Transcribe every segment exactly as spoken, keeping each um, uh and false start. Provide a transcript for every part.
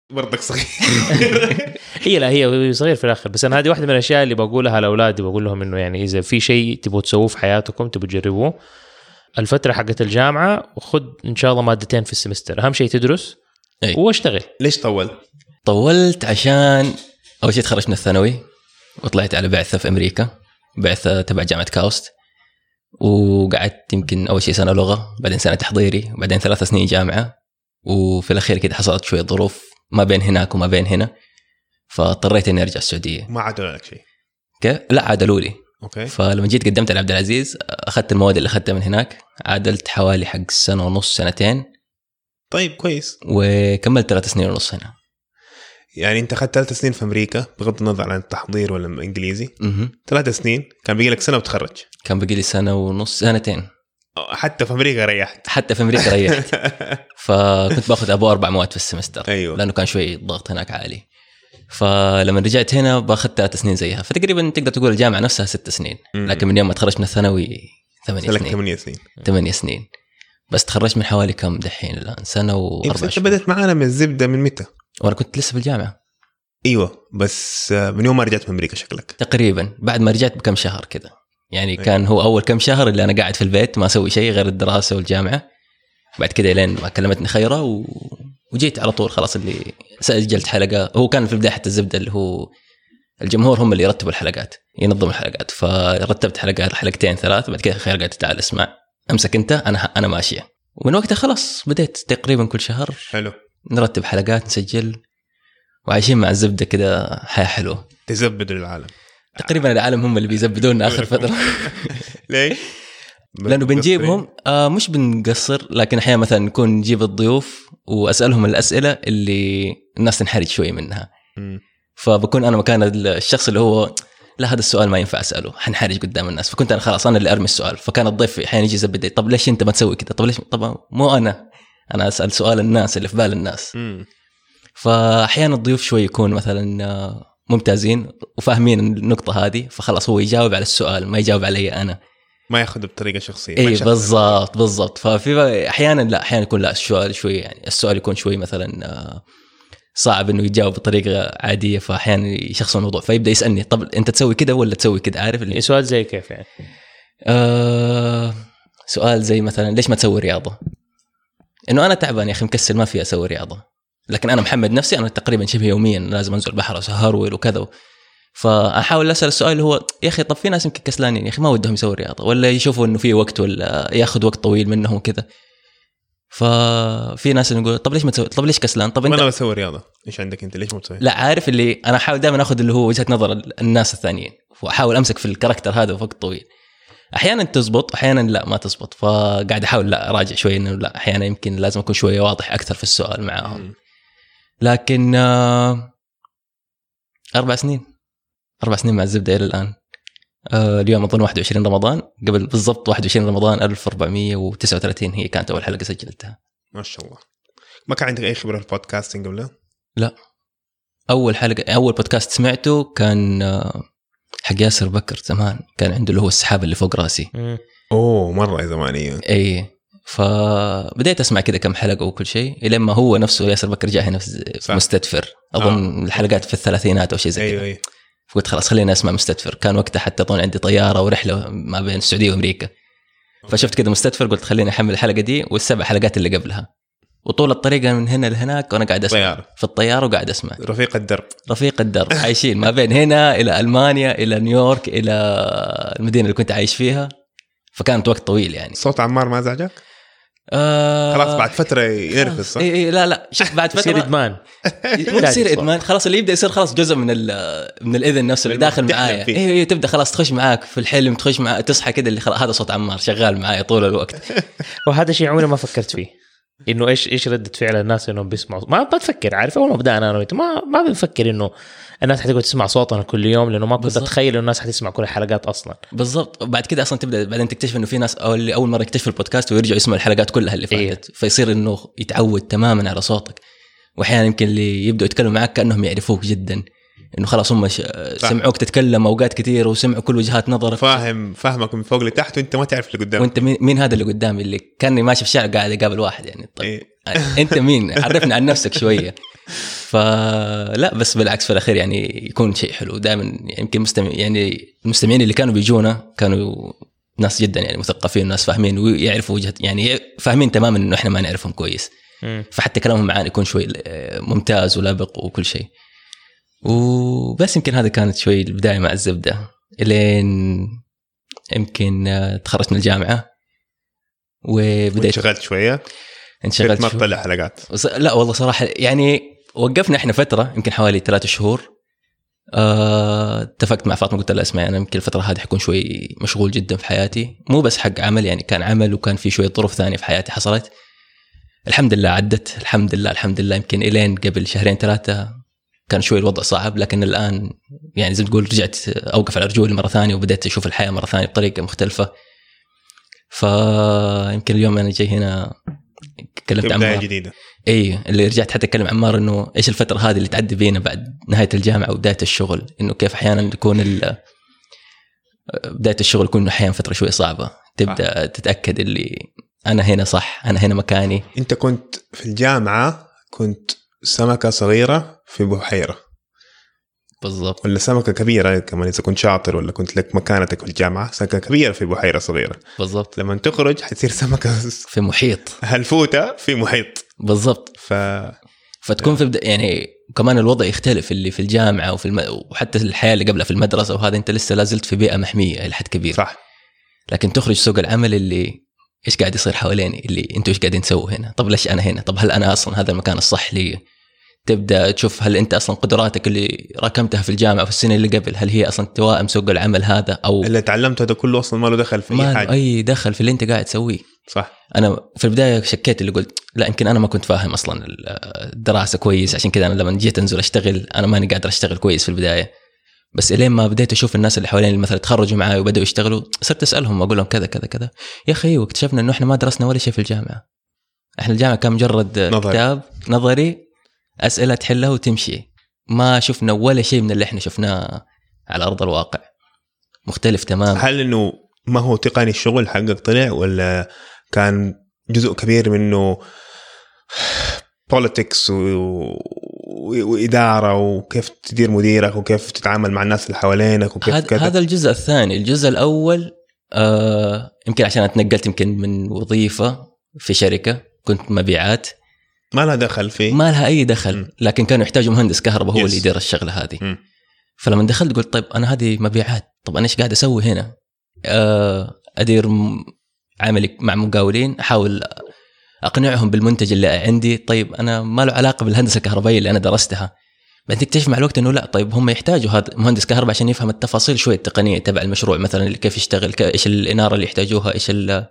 برضك صغير. هي لا هي صغير في الآخر. بس أنا هذه واحدة من الأشياء اللي بقولها لأولادي، بقول لهم إنه يعني إذا في شيء تبغوا تسووه في حياتكم تبغوا تجربوه الفترة حقت الجامعة، وخد إن شاء الله مادتين في السمستر، أهم شيء تدرس أي. واشتغل. ليش طول؟ طولت عشان أول شيء تخرجت من الثانوي وطلعت على بعثة في أمريكا، بعثة تبع جامعة كاوست، وقعدت يمكن أول شيء سنة لغة، بعدين سنة تحضيري، بعدين ثلاث سنين جامعة، وفي الأخير كده حصلت شوية ظروف ما بين هناك وما بين هنا، فاضطريت إني أرجع السعودية. ما عادوا لك شيء؟ كيف؟ لا عادلوا لي. أوكي. فلما جيت قدمت على عبد العزيز أخذت المواد اللي أخذتها من هناك، عادلت حوالي حق سنة ونص سنتين. طيب كويس. وكملت ثلاث سنين ونص هنا. يعني أنت أخذت ثلاث سنين في أمريكا بغض النظر عن التحضير ولا إنجليزي. مه. ثلاث سنين كان بيجي لك سنة وتخرج. كان بيجي لي سنة ونص سنتين. حتى في أمريكا ريحت. حتى في أمريكا ريحت. فكنت باخذ أبو أربع مواد في السمستر. أيوة. لأنه كان شوي ضغط هناك عالي. فلما رجعت هنا باخذ ثلاث سنين زيها، فتقريبا تقدر تقول الجامعة نفسها ست سنين. مم. لكن من يوم ما تخرجت من الثانوي ثمانية سنين. ثمانية سنين. ثمانية سنين. بس تخرجت من حوالي كم دحين الآن؟ سنة وأربع شهور. شهور. بدأت معانا من الزبدة من متى؟ وأنا كنت لسه في الجامعة. ايوه بس من يوم ما رجعت من امريكا شكلك. تقريبا بعد ما رجعت بكم شهر كذا يعني. أيوة. كان هو اول كم شهر اللي انا قاعد في البيت ما اسوي شيء غير الدراسه والجامعه. بعد كده لين ما كلمتني خيره و... وجيت على طول خلاص. اللي سجلت حلقه، هو كان في البدايه حتى الزبده اللي هو الجمهور هم اللي يرتبوا الحلقات ينظموا الحلقات، فرتبت حلقه حلقتين ثلاث. بعد كده خير قالت تعال اسمع امسك انت، انا انا ماشيه. ومن وقتها خلاص بديت تقريبا كل شهر حلو نرتب حلقات نسجل وعايشين مع الزبده كده حياه حلوه. تزبدوا العالم تقريبا العالم هم اللي بيزبدونا آخر فترة. ليه؟ لأنه بنجيبهم آه مش بنقصر، لكن أحيانا مثلا نكون نجيب الضيوف وأسألهم الأسئلة اللي الناس تنحرج شوي منها. م. فبكون أنا مكان الشخص اللي هو لا هذا السؤال ما ينفع أسأله، حنحرج قدام الناس. فكنت أنا خلاص أنا اللي أرمي السؤال. فكان الضيف أحيانا يجي يزبد، طب ليش أنت ما تسوي كده؟ طب ليش؟ طبعا مو أنا أنا أسأل سؤال الناس اللي في بال الناس. م. فأحيانا الضيوف شوي يكون مثلا ممتازين وفاهمين النقطة هذه، فخلاص هو يجاوب على السؤال ما يجاوب علي أنا، ما ياخذ بطريقة شخصية. إيه بالضبط بالضبط. ففي أحيانا لا أحيانا يكون لا السؤال شوي يعني السؤال يكون شوي مثلا صعب إنه يجاوب بطريقة عادية، فأحيانا يشخص الموضوع فيبدأ يسألني طب أنت تسوي كده ولا تسوي كده؟ عارف اللي سؤال زي كيف يعني؟ آه سؤال زي مثلا ليش ما تسوي رياضة؟ إنه أنا تعبان يا أخي مكسل ما في أسوي رياضة، لكن أنا محمد نفسي أنا تقريبا شبه يوميا لازم أنزل البحر وسهرول وكذا. فأحاول أسأل السؤال اللي هو يا أخي طب في ناس يمكن كسلانين يا أخي ما ودهم يسوي رياضة، ولا يشوفوا إنه في وقت ولا يأخذ وقت طويل منهم كذا. ففي ناس نقول طب ليش ما تسوي؟ طب ليش كسلان؟ طب أنا بسوي رياضة، إيش عندك أنت ليش ما تسوي؟ لا عارف اللي أنا أحاول دائما أخذ اللي هو وجهة نظر الناس الثانيين، وأحاول أمسك في الكاركتر هذا وقت طويل. أحيانا تزبط أحيانا لا ما تزبط، فقاعد أحاول لا أراجع شوي إنه لا أحيانا يمكن لازم أكون شوية واضح أكثر في السؤال معهم. م. لكن آه أربع سنين أربع سنين مع الزبدة إلى الآن. آه اليوم أظن واحد وعشرين رمضان، قبل بالضبط واحد وعشرين رمضان ألف وأربعمية وتسعة وثلاثين هي كانت أول حلقة سجلتها. ما شاء الله. ما كان عندك أي خبرة في البودكاستنج قبل؟ لا أول حلقة أول بودكاست سمعته كان آه حق ياسر بكر زمان، كان عنده اللي هو السحاب اللي فوق راسي. م. أوه مرة زمانية. أي فبدأت أسمع كده كم حلقة وكل شيء إلى ما هو نفسه ياسر بكر جاء هنا في مستدفر أظن. آه. الحلقات في الثلاثينات أو شيء زي كده. أيوة. فقلت خلاص خلينا أسمع مستدفر. كان وقتها حتى أظن عندي طيارة ورحلة ما بين السعودية وأمريكا، فشفت كده مستدفر قلت خليني أحمل الحلقة دي والسبع حلقات اللي قبلها، وطول الطريقة من هنا لهناك وأنا قاعد أسمع طيارة. في الطيارة وقاعد أسمع رفيق الدرب رفيق الدرب عايشين ما بين هنا إلى ألمانيا إلى نيويورك إلى المدينة اللي كنت عايش فيها. فكانت وقت طويل يعني. صوت عمار ما زعجك؟ آه خلاص بعد فترة ينرفز صح؟ إيه إيه لا لا شوف بعد فترة يصير إدمان. مو يصير إدمان خلاص، اللي يبدأ يصير خلاص جزء من من الإذن نفسه اللي داخل معايا. إيه إيه تبدأ خلاص تخش معاك في الحلم، تخش مع تصحى كده اللي خلاص هذا صوت عمار شغال معايا طول الوقت. وهذا شيء عمري ما فكرت فيه إنه إيش إيش ردة فعل الناس إنهم بيسمعوا. ما بتفكر عارف أول ما بدأنا أنا ما ما بنفكر إنه الناس حتقعد تسمع صوتنا كل يوم، لأنه ما كنت أتخيل إنه الناس حتسمع كل الحلقات أصلا. بالضبط. بعد كده أصلا تبدأ بعدين تكتشف إنه في ناس أول أول مرة يكتشفوا البودكاست ويرجعوا يسمعوا الحلقات كلها اللي فاتت. إيه. فيصير إنه يتعود تماما على صوتك. وأحيانا يمكن اللي يبدأوا يتكلموا معك كأنهم يعرفوك جدا، إنه خلاص هم سمعوك تتكلم أوقات كثير وسمعوا كل وجهات نظرك. فاهم فاهمك من فوق لتحت وأنت ما تعرف اللي قدامك. وأنت مين, مين هذا اللي قدامي اللي كانني ماشي في الشارع قاعد أقابل واحد يعني. طيب إيه. أنت مين؟ عرفنا عن نفسك شوية. فلا بس بالعكس في الاخير يعني يكون شيء حلو دائما. يعني يمكن مستمع يعني المستمعين اللي كانوا بيجونا كانوا ناس جدا يعني مثقفين، ناس فاهمين ويعرفوا وجهه، يعني فاهمين تماما انه احنا ما نعرفهم كويس، فحتى كلامهم معانا يكون شوي ممتاز ولابق وكل شيء. وبس يمكن هذا كانت شوي البدايه مع الزبده، الين يمكن تخرجت من الجامعه وبديت انشغلت شويه. انشغلت ما تطلع حلقات؟ لا والله صراحه يعني وقفنا احنا فتره يمكن حوالي ثلاثة شهور. أه... اتفقت مع فاطمه قلت لها اسمعي انا يمكن الفتره هذه حكون شوي مشغول جدا في حياتي، مو بس حق عمل يعني كان عمل وكان في شويه ظروف ثانيه في حياتي حصلت. الحمد لله عدت الحمد لله الحمد لله. يمكن الين قبل شهرين ثلاثه كان شوي الوضع صعب، لكن الان يعني زي ما تقول رجعت اوقف على رجولي مره ثانيه وبدأت اشوف الحياه مره ثانيه بطريقه مختلفه. فيمكن اليوم انا جاي هنا تكلمت عن بداية جديدة. اي اللي رجعت حتى اتكلم عمار انه ايش الفتره هذه اللي تعدي بينا بعد نهايه الجامعه وبدايه الشغل، انه كيف احيانا يكون بدايه الشغل يكون احيانا فتره شوي صعبه، تبدا آه. تتاكد اللي انا هنا صح، انا هنا مكاني. انت كنت في الجامعه كنت سمكه صغيره في بحيره بالضبط، ولا سمكه كبيره كمان اذا كنت شاطر، ولا كنت لك مكانتك في الجامعه سمكه كبيره في بحيره صغيره بالضبط. لما تخرج حتصير سمكه في محيط هالفوته في محيط بالضبط. ف فتكون في بد... يعني كمان الوضع يختلف اللي في الجامعه وفي الم... وحتى الحياه اللي قبلها في المدرسه، وهذا انت لسه لازلت في بيئه محميه الى حد كبير صح. لكن تخرج سوق العمل اللي ايش قاعد يصير حواليني، اللي انتوا ايش قاعدين تسووا هنا، طب ليش انا هنا، طب هل انا اصلا هذا المكان الصح لي. تبدا تشوف هل انت اصلا قدراتك اللي راكمتها في الجامعه في السنه اللي قبل هل هي اصلا توائم سوق العمل هذا، او اللي تعلمته هذا كله اصلا ما له دخل في ما اي حاجه، اي دخل في اللي انت قاعد تسويه. صح. انا في البدايه شكيت اللي قلت لا يمكن انا ما كنت فاهم اصلا الدراسه كويس، عشان كذا انا لما جيت انزل اشتغل انا ماني قادر اشتغل كويس في البدايه. بس الين ما بديت اشوف الناس اللي حوالين اللي مثلا تخرجوا معي وبداوا يشتغلوا، صرت اسالهم واقول لهم كذا كذا كذا يا اخي، واكتشفنا انه احنا ما درسنا ولا شيء في الجامعه. احنا الجامعه كان مجرد نظري. كتاب نظري اسئله تحلها وتمشي، ما شفنا ولا شيء من اللي احنا شفناه على ارض الواقع، مختلف تماما. هل انه ما هو تقني الشغل حقك طلع، ولا كان جزء كبير منه politics و... وإدارة وكيف تدير مديرك وكيف تتعامل مع الناس اللي حوالينك وكيف هذا هذا الجزء الثاني. الجزء الأول آه يمكن عشان اتنقلت يمكن من وظيفة في شركة كنت مبيعات ما لها دخل فيه، ما لها أي دخل م. لكن كانوا يحتاجوا مهندس كهرباء هو yes. اللي يدير الشغلة هذه م. فلما دخلت قلت طيب أنا هذه مبيعات، طب أنا إيش قاعد أسوي هنا؟ آه أدير عملي مع مقاولين، أحاول أقنعهم بالمنتج اللي عندي. طيب أنا ما له علاقة بالهندسة الكهربائية اللي أنا درستها. بعد تكتشف مع الوقت إنه لا، طيب هم يحتاجوا هذا مهندس كهرباء عشان يفهم التفاصيل شوية التقنية تبع المشروع، مثلا كيف يشتغل، إيش الإنارة اللي يحتاجوها، إيش ال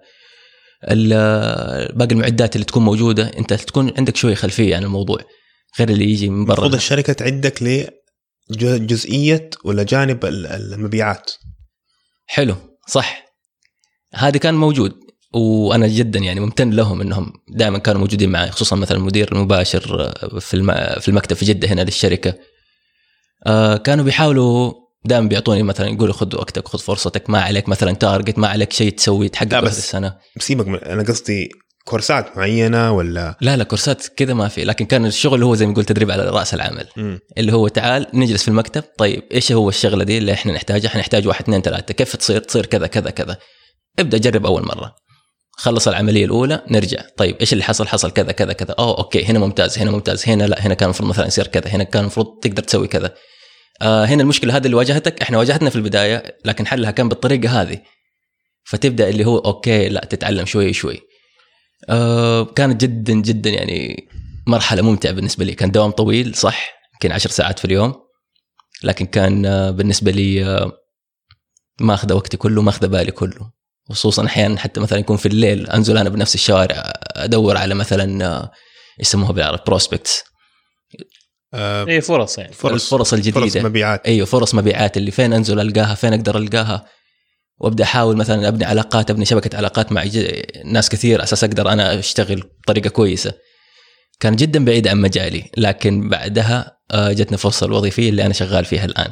باقي المعدات اللي تكون موجودة. أنت تكون عندك شوية خلفية عن الموضوع غير اللي يجي من برا. المفروض الشركة تعدك لجزئية ولا جانب المبيعات. حلو صح، هذا كان موجود وانا جدا يعني ممتن لهم انهم دائما كانوا موجودين معي، خصوصا مثلا المدير المباشر في في المكتب في جده هنا للشركه. آه كانوا بيحاولوا دائما بيعطوني مثلا يقولوا خذ وقتك، خذ فرصتك، ما عليك مثلا تارجت، ما عليك شيء تسوي تحقق هذه السنه. بسيبك من... انا قصدي كورسات معينه ولا لا لا كورسات كذا ما في، لكن كان الشغل هو زي ما قلت تدريب على راس العمل. م. اللي هو تعال نجلس في المكتب، طيب ايش هو الشغله دي اللي احنا نحتاجها، احنا نحتاج واحد اثنين ثلاثه، كيف تصير تصير كذا كذا كذا. ابدا جرب اول مره، خلص العمليه الاولى نرجع، طيب ايش اللي حصل حصل كذا كذا كذا، اوه اوكي هنا ممتاز هنا ممتاز، هنا لا هنا كان المفروض مثلا يصير كذا، هنا كان المفروض تقدر تسوي كذا. آه هنا المشكله هذه اللي واجهتك، احنا واجهتنا في البدايه لكن حلها كان بالطريقه هذه. فتبدا اللي هو اوكي لا تتعلم شوي شوي. آه كانت جدا جدا يعني مرحله ممتعه بالنسبه لي. كان دوام طويل صح، يمكن عشر ساعات في اليوم، لكن كان آه بالنسبه لي آه ما اخذ وقتي كله، ما اخذ بالي كله. خصوصا احيانا حتى مثلا يكون في الليل انزل انا بنفس الشوارع ادور على مثلا يسموها بالعربي بروسبكتس، آه اي فرص يعني فرص الفرص الجديده، فرص مبيعات. ايوه فرص مبيعات اللي فين انزل القاها، فين اقدر القاها، وابدا احاول مثلا ابني علاقات، ابني شبكه علاقات مع ناس كثير اساس اقدر انا اشتغل بطريقه كويسه. كان جدا بعيد عن مجالي، لكن بعدها جتني فرصه الوظيفيه اللي انا شغال فيها الان.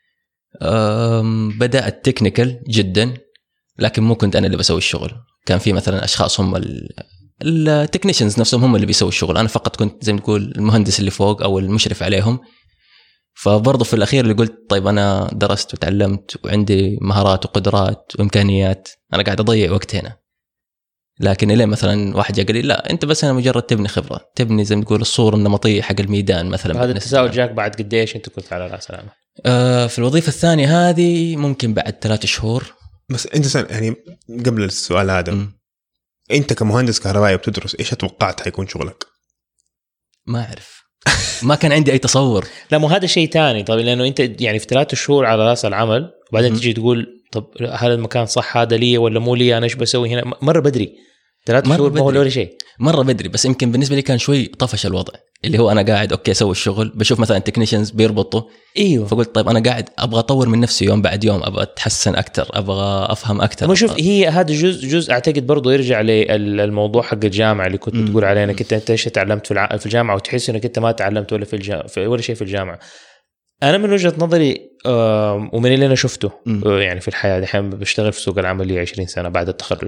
بدات تكنيكال جدا، لكن مو كنت أنا اللي بسوي الشغل، كان في مثلا أشخاص هم التكنيشنز نفسهم هم اللي بيسووا الشغل، انا فقط كنت زي ما تقول المهندس اللي فوق او المشرف عليهم. فبرضه في الاخير اللي قلت طيب انا درست وتعلمت وعندي مهارات وقدرات وامكانيات، انا قاعد اضيع وقت هنا. لكن الين مثلا واحد جاء قال لي لا انت بس انا مجرد تبني خبره، تبني زي ما تقول الصوره النمطيه حق الميدان مثلا. هذا التساؤل جاك بعد قديش انت كنت على راس العمل؟ آه في الوظيفه الثانيه هذه ممكن بعد ثلاثة شهور. بس انت سن يعني قبل السؤال هذا م. انت كمهندس كهربائي بتدرس ايش اتوقعت حيكون شغلك؟ ما اعرف ما كان عندي اي تصور. لا مو هذا شيء تاني. طب لانه انت يعني في ثلاثة شهور على راس العمل وبعدين م. تجي تقول طب هل المكان صح هذا لي ولا مو لي، انا ايش بسوي هنا؟ مره بدري ثلاث شهور ما هو ولا شيء، مره بدري. بس يمكن بالنسبه لي كان شوي طفش الوضع، اللي هو انا قاعد اوكي اسوي الشغل، بشوف مثلا تكنيشنز بيربطوا ايوه، فقلت طيب انا قاعد ابغى اطور من نفسي يوم بعد يوم، ابغى اتحسن اكثر، ابغى افهم اكثر. ما شوف هي هذا جزء جزء اعتقد برضو يرجع للموضوع حق الجامعه اللي كنت بتقول عليه انك انت ايش تعلمت في في الجامعه وتحس انك انت ما تعلمت ولا في الجامعه ولا شيء في الجامعه. انا من وجهه نظري ومن اللي انا شفته م. يعني في الحياه الحين بشتغل في سوق العمل لي عشرين سنه بعد التخرج،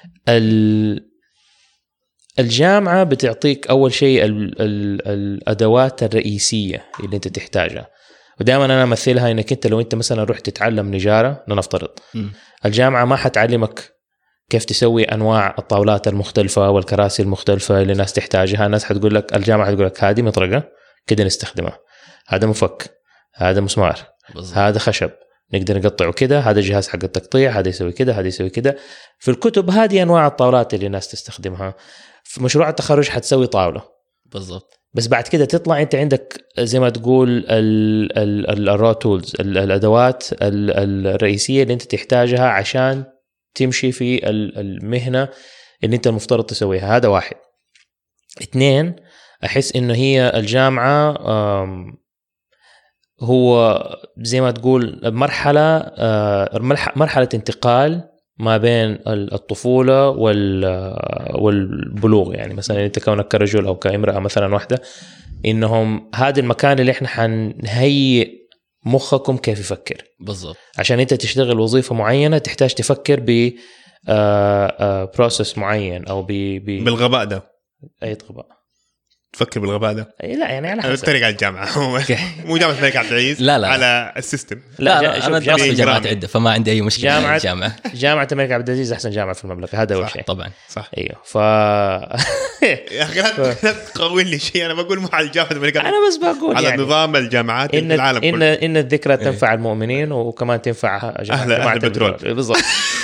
الجامعة بتعطيك أول شيء ال ال الأدوات الرئيسية اللي أنت تحتاجها. ودائما أنا أمثلها إنك أنت لو أنت مثلا رحت تتعلم نجارة لنفترض، م. الجامعة ما حتعلمك كيف تسوي أنواع الطاولات المختلفة والكراسي المختلفة اللي الناس تحتاجها. الناس حتقول لك، الجامعة حتقول لك هذه مطرقة كده نستخدمها، هذا مفك، هذا مسمار، بالضبط. هذا خشب نقدر نقطعه كده، هذا جهاز حق التقطيع، هذا يسوي كده، هذا يسوي كده. في الكتب هذه أنواع الطاولات اللي الناس تستخدمها. في مشروع التخرج حتسوي طاولة بالضبط، بس بعد كده تطلع انت عندك زي ما تقول الرو تولز، الادوات الرئيسيه اللي انت تحتاجها عشان تمشي في المهنه اللي انت المفترض تسويها. هذا واحد. اثنين، احس انه هي الجامعه هو زي ما تقول مرحله مرحله انتقال ما بين الطفولة والبلوغ. يعني مثلا انت كونك كرجل او كامرأة مثلا واحدة، انهم هذا المكان اللي احنا حنهيئ مخكم كيف يفكر بالضبط. عشان انت تشتغل وظيفة معينة تحتاج تفكر ب بروسس معين او ب بالغباء ده. اي غباء تفكر بالغباء ده؟ لا يعني على حسب طريقة الجامعة مو جامعة الملك عبد العزيز. لا لا على السيستم. لا, لا انا درست في جامعة عدة فما عندي اي مشكلة. جامعة الجامعة جامعة الملك عبد العزيز احسن جامعة في المملكة، هذا اول شيء طبعا. صح ايوه. ف يا اخي لا تقول لي شيء، انا بقول مو على جامعة الملك، انا بس بقول على يعني نظام الجامعات إن في العالم إن كله. ان الذكرى تنفع المؤمنين وكمان تنفع جماعة البترول بالضبط.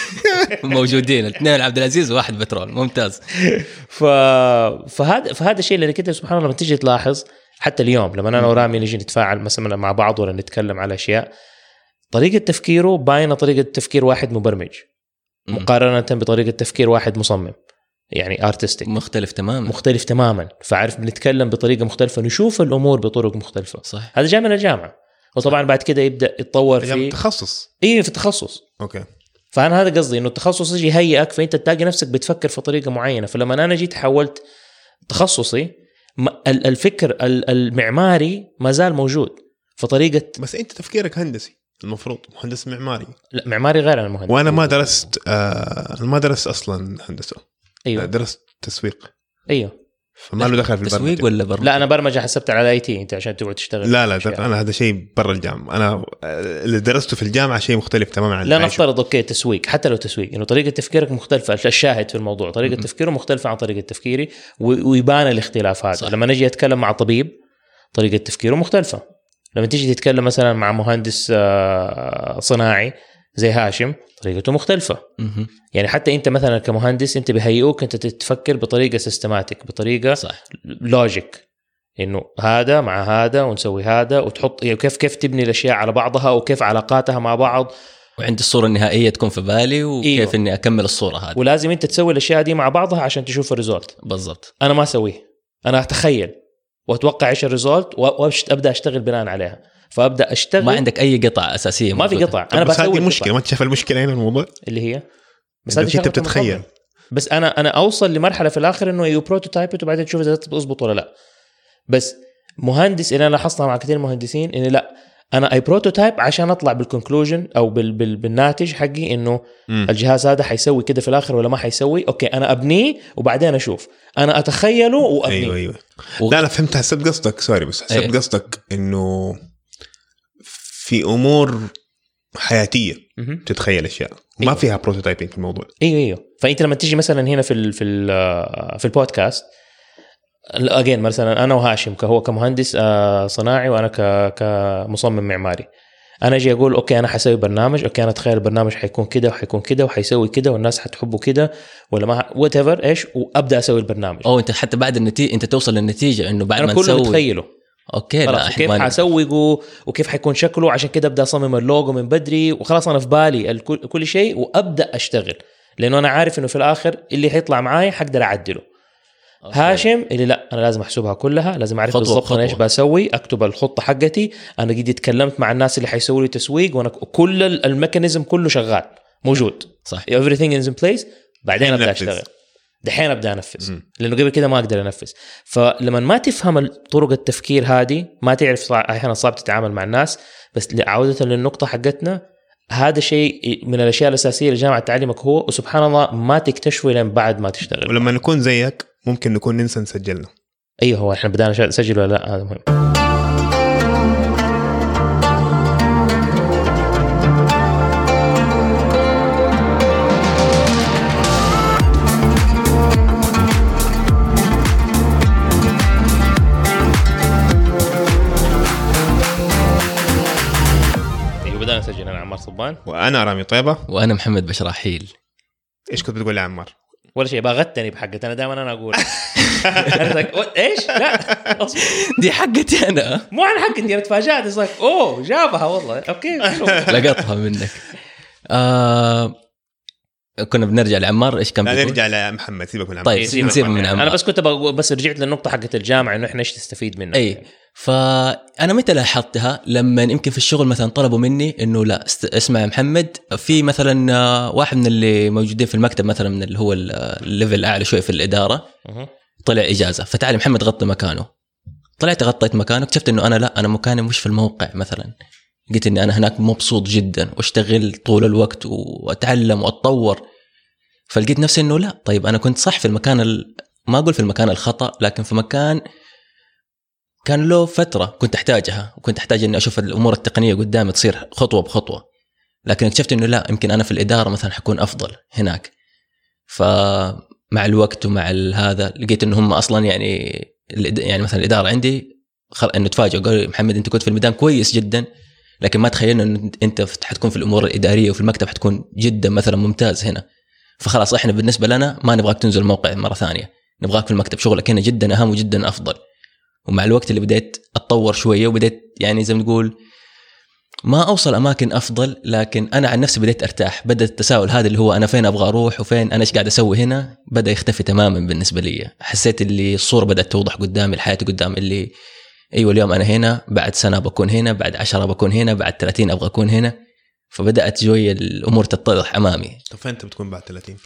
موجودين اثنين عبد العزيز وواحد بترول، ممتاز. ف... فهذا فهذا الشيء اللي كده سبحان الله لما تيجي تلاحظ حتى اليوم لما انا ورامي نيجي نتفاعل مثلا مع بعض ولا نتكلم على اشياء، طريقه تفكيره باينه طريقه تفكير واحد مبرمج مقارنه بطريقه تفكير واحد مصمم يعني ارتستيك، مختلف تماما مختلف تماما. فعارف بنتكلم بطريقه مختلفه، نشوف الامور بطرق مختلفه. صح. هذا جاء من الجامعه، وطبعا بعد كده يبدا يتطور في تخصص. ايه في التخصص. اوكي. فانا هذا قصدي انه التخصص يجي يهيئك، فانت تلاقي نفسك بتفكر في طريقه معينه. فلما انا جيت حولت تخصصي، الفكر المعماري ما زال موجود في طريقه. بس انت تفكيرك هندسي المفروض، مهندس معماري. لا معماري غير عن المهندس. وانا ما درست آه ما درست اصلا هندسه. ايوه درست تسويق. ايوه فما له دخل في التسويق البرمجه ولا برمجه؟ لا انا برمجه حسبت على اي تي انت عشان تقعد تشتغل. لا لا ده انا هذا شيء برا الجامعه، انا اللي درسته في الجامعه شيء مختلف تماما عن لا نفترض اوكي تسويق، حتى لو تسويق انه طريقه تفكيرك مختلفه. الشاهد في الموضوع طريقه تفكيره مختلفه عن طريقه تفكيري، ويبان الاختلاف هذا. لما نجي اتكلم مع طبيب طريقه تفكيره مختلفه، لما تيجي تتكلم مثلا مع مهندس صناعي زي هاشم طريقته مختلفة. م-م. يعني حتى انت مثلا كمهندس انت بهيئوك انت تتفكر بطريقة سيستماتيك، بطريقة صح. لوجيك، انه هذا مع هذا ونسوي هذا وتحط يعني كيف كيف تبني الاشياء على بعضها وكيف علاقاتها مع بعض، وعند الصورة النهائية تكون في بالي وكيف إيوه. اني اكمل الصورة هذه. ولازم انت تسوي الاشياء دي مع بعضها عشان تشوف الريزولت. بالضبط. انا ما اسويه، انا اتخيل واتوقع ايش الريزولت وابدا اشتغل بناء عليها. فابدا اشتغل. ما عندك اي قطع اساسيه، ما في قطع. انا بسوي المشكله. ما تشوف المشكله هنا الموضوع اللي هي بس انت بتتخيل. بس انا انا اوصل لمرحله في الاخر انه يو بروتوتايب وبعدين تشوف اذا تظبط ولا لا. بس مهندس اللي انا لاحظتها مع كثير مهندسين ان لا، انا اي بروتوتايب عشان اطلع بالكونكلوجن او بال بال بالناتج حقي انه م. الجهاز هذا حيسوي كده في الاخر ولا ما حيسوي. اوكي انا ابنيه وبعدين اشوف، انا اتخيله وابنيه. ايوه ايوه و... لا انا فهمت حسب قصدك، سوري بس حسب أيوة. قصدك انه في امور حياتيه م- تتخيل اشياء ما أيوة. فيها بروتوتايبينج في الموضوع. ايوه ايوه فانت لما تيجي مثلا هنا في ال في ال في البودكاست اجين مثلا انا وهاشم كهو كمهندس صناعي وانا كمصمم معماري، انا اجي اقول اوكي انا حسوي برنامج، اوكي انا اتخيل البرنامج حيكون كده وحيكون كده وحيسوي كده والناس حتحبه كده ولا ما وات ايفر ايش، وابدا اسوي البرنامج. او انت حتى بعد النتيجه انت توصل للنتيجه انه بعد أنا ما كله تسوي متخيله اوكي لا كيف حاسوقه وكيف حيكون شكله، عشان كده ابدا اصمم اللوجو من بدري وخلاص انا في بالي الكل كل شيء وابدا اشتغل، لانه انا عارف انه في الاخر اللي حيطلع معايا حقدر اعدله. هاشم اللي لا انا لازم احسبها كلها، لازم اعرف بالضبط انا ايش بسوي، اكتب الخطه حقتي، انا قد تكلمت مع الناس اللي حيسووا لي تسويق وانا كل الميكانيزم كله شغال موجود صح everything is in place. بعدين ابدا اشتغل دحين ابدا انفذ، لانه قبل كده ما اقدر انفذ. فلما ما تفهم طرق التفكير هذه ما تعرف احيانا صعب تتعامل مع الناس. بس عوده للنقطه حقتنا، هذا شيء من الاشياء الاساسيه لجامعه تعليمك هو، وسبحان الله ما تكتشفه لين بعد ما تشتغل. ولما نكون زيك ممكن نكون ننسى نسجلنا. ايوه هو احنا بدانا نسجل ولا لا، هذا مهم. ايوه بدانا نسجل. انا عمار صبان وانا رامي طيبه وانا محمد بشراحيل. ايش كنت بتقول يا عمار؟ ولا شيء باغتني بحقتي انا، دائما انا اقول ايش لا دي حقتي انا مو عن حقتي، انا تفاجأت صار اوه جابها والله اوكي لقطها منك. آه كنا بنرجع لعمار ايش كان بيقول؟ نرجع لمحمد سيبك من عمار. طيب سيبك من عمار. انا بس كنت بس رجعت للنقطه حقت الجامعه انه احنا ايش تستفيد منها. اي فانا متى لاحظتها لما يمكن في الشغل مثلا طلبوا مني انه لا اسمع يا محمد، في مثلا واحد من اللي موجودين في المكتب مثلا من اللي هو الليفل الاعلى شوي في الاداره طلع اجازه، فتعال محمد غطي مكانه. طلعت غطيت مكانه، اكتشفت انه انا لا انا مكاني مش في الموقع مثلا، قلت اني انا هناك مبسوط جدا واشتغل طول الوقت واتعلم واتطور. فلقيت نفسي انه لا طيب انا كنت صح في المكان ال... ما اقول في المكان الخطا، لكن في مكان كان له فتره كنت احتاجها، وكنت احتاج اني اشوف الامور التقنيه قدامي تصير خطوه بخطوه. لكن اكتشفت انه لا يمكن انا في الاداره مثلا حكون افضل هناك. فمع الوقت ومع هذا لقيت انه هم اصلا يعني يعني مثلا الاداره عندي خل... انه تفاجئوا قالوا محمد انت كنت في الميدان كويس جدا، لكن ما تخيلنا انه انت حتكون في الامور الاداريه وفي المكتب حتكون جدا مثلا ممتاز هنا. فخلاص احنا بالنسبه لنا ما نبغاك تنزل الموقع مره ثانيه، نبغاك في المكتب، شغلك هنا جدا اهم وجدا افضل. ومع الوقت اللي بديت اتطور شويه وبديت يعني زي ما نقول ما اوصل اماكن افضل، لكن انا عن نفسي بديت ارتاح. بدا التساؤل هذا اللي هو انا فين ابغى اروح وفين انا ايش قاعد اسوي هنا بدا يختفي تماما بالنسبه لي. حسيت اللي الصوره بدات توضح قدامي، الحياه قدام اللي ايوه اليوم انا هنا، بعد سنه بكون هنا، بعد عشرة بكون هنا، بعد ثلاثين ابغى اكون هنا. فبدات شويه الامور تتضح امامي. طب فين انت بتكون بعد ثلاثين؟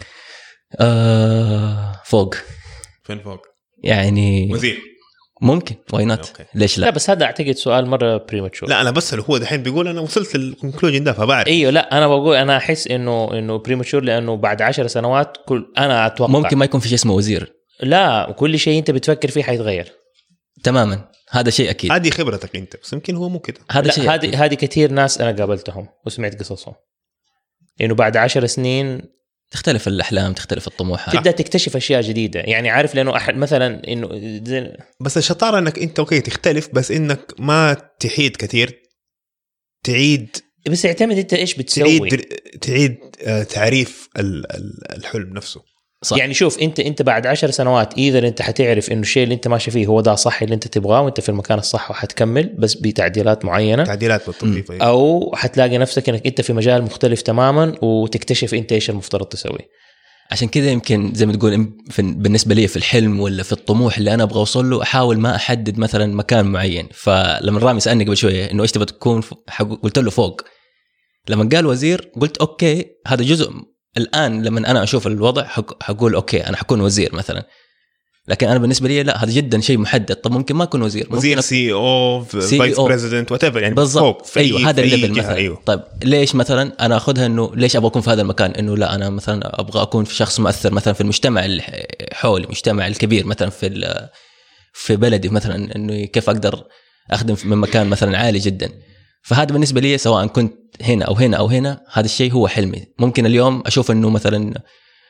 آه فوق. فين فوق؟ يعني وزير ممكن واي نوت، ليش لا؟ لا بس هذا اعتقد سؤال مره بريماتشور. لا انا بسأله هو دحين بيقول انا وصلت للكونكلوجن ده فبعرف. ايوه لا انا بقول انا احس انه انه بريماتشور لانه بعد عشر سنوات كل انا اتوقع ممكن ما يكون في شيء اسمه وزير. لا كل شيء انت بتفكر فيه حيتغير تماما، هذا شيء اكيد. هذه خبرتك انت، بس يمكن هو مو كده. هذا شيء هذه هذه كثير ناس انا قابلتهم وسمعت قصصهم انه بعد عشر سنين تختلف الأحلام، تختلف الطموحات، تبدأ تكتشف أشياء جديدة. يعني عارف لأنه أحد مثلا إنه بس الشطارة إنك أنت أوكي تختلف، بس إنك ما تحيد كثير، تعيد بس يعتمد أنت إيش بتسوي، تعيد تعيد تعريف الحلم نفسه. صح. يعني شوف أنت أنت بعد عشر سنوات إذا أنت حتعرف إنه الشيء اللي أنت ماشي فيه هو ده صح اللي أنت تبغاه وأنت في المكان الصح وحتكمل بس بتعديلات معينة، تعديلات بالتطبيق، أو حتلاقي نفسك إنك أنت في مجال مختلف تماما وتكتشف أنت إيش المفترض تسوي. عشان كذا يمكن زي ما تقول بالنسبة لي في الحلم ولا في الطموح اللي أنا أبغى أوصل له أحاول ما أحدد مثلا مكان معين. فلما رامي سألني قبل شوية إنه إيش تبغى تكون، قلت له فوق. لما قال وزير قلت أوكي هذا جزء. الآن لما أنا أشوف الوضع حقول أوكي أنا حكون وزير مثلا، لكن انا بالنسبه لي لا، هذا جدا شيء محدد. طب ممكن ما اكون وزير، وزير سي او فايس بريزيدنت وات ايفر، يعني بالضبط. ايوه هذا الليفل مثلا. أيوه. طيب ليش مثلا انا اخذها انه ليش ابغى اكون في هذا المكان؟ انه لا انا مثلا ابغى اكون في شخص مؤثر مثلا في المجتمع اللي حولي، المجتمع الكبير مثلا في في بلدي مثلا، انه كيف اقدر اخدم من مكان مثلا عالي جدا. فهذا بالنسبه لي سواء كنت هنا او هنا او هنا، هذا الشيء هو حلمي. ممكن اليوم اشوف انه مثلا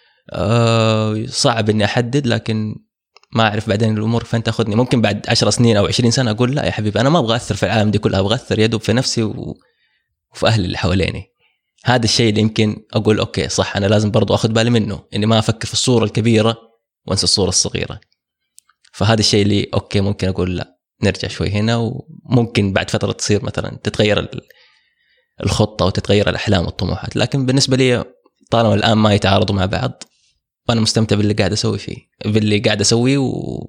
آه صعب اني احدد، لكن ما اعرف بعدين الامور فين تاخذني. ممكن بعد عشر سنين او عشرين سنه اقول لا يا حبيبي انا ما ابغى اثر في العالم دي كلها، ابغى اثر يدوب في نفسي وفي اهلي اللي حواليني. هذا الشيء اللي يمكن اقول اوكي صح، انا لازم برضو اخذ بالي منه، اني ما افكر في الصوره الكبيره وانسى الصوره الصغيره. فهذا الشيء اللي اوكي ممكن اقول لا نرجع شوي هنا، وممكن بعد فتره تصير مثلا تتغير الخطه وتتغير الاحلام والطموحات. لكن بالنسبه لي طالما الان ما يتعارضوا مع بعض، وانا مستمتع باللي قاعد اسوي فيه، باللي قاعد اسويه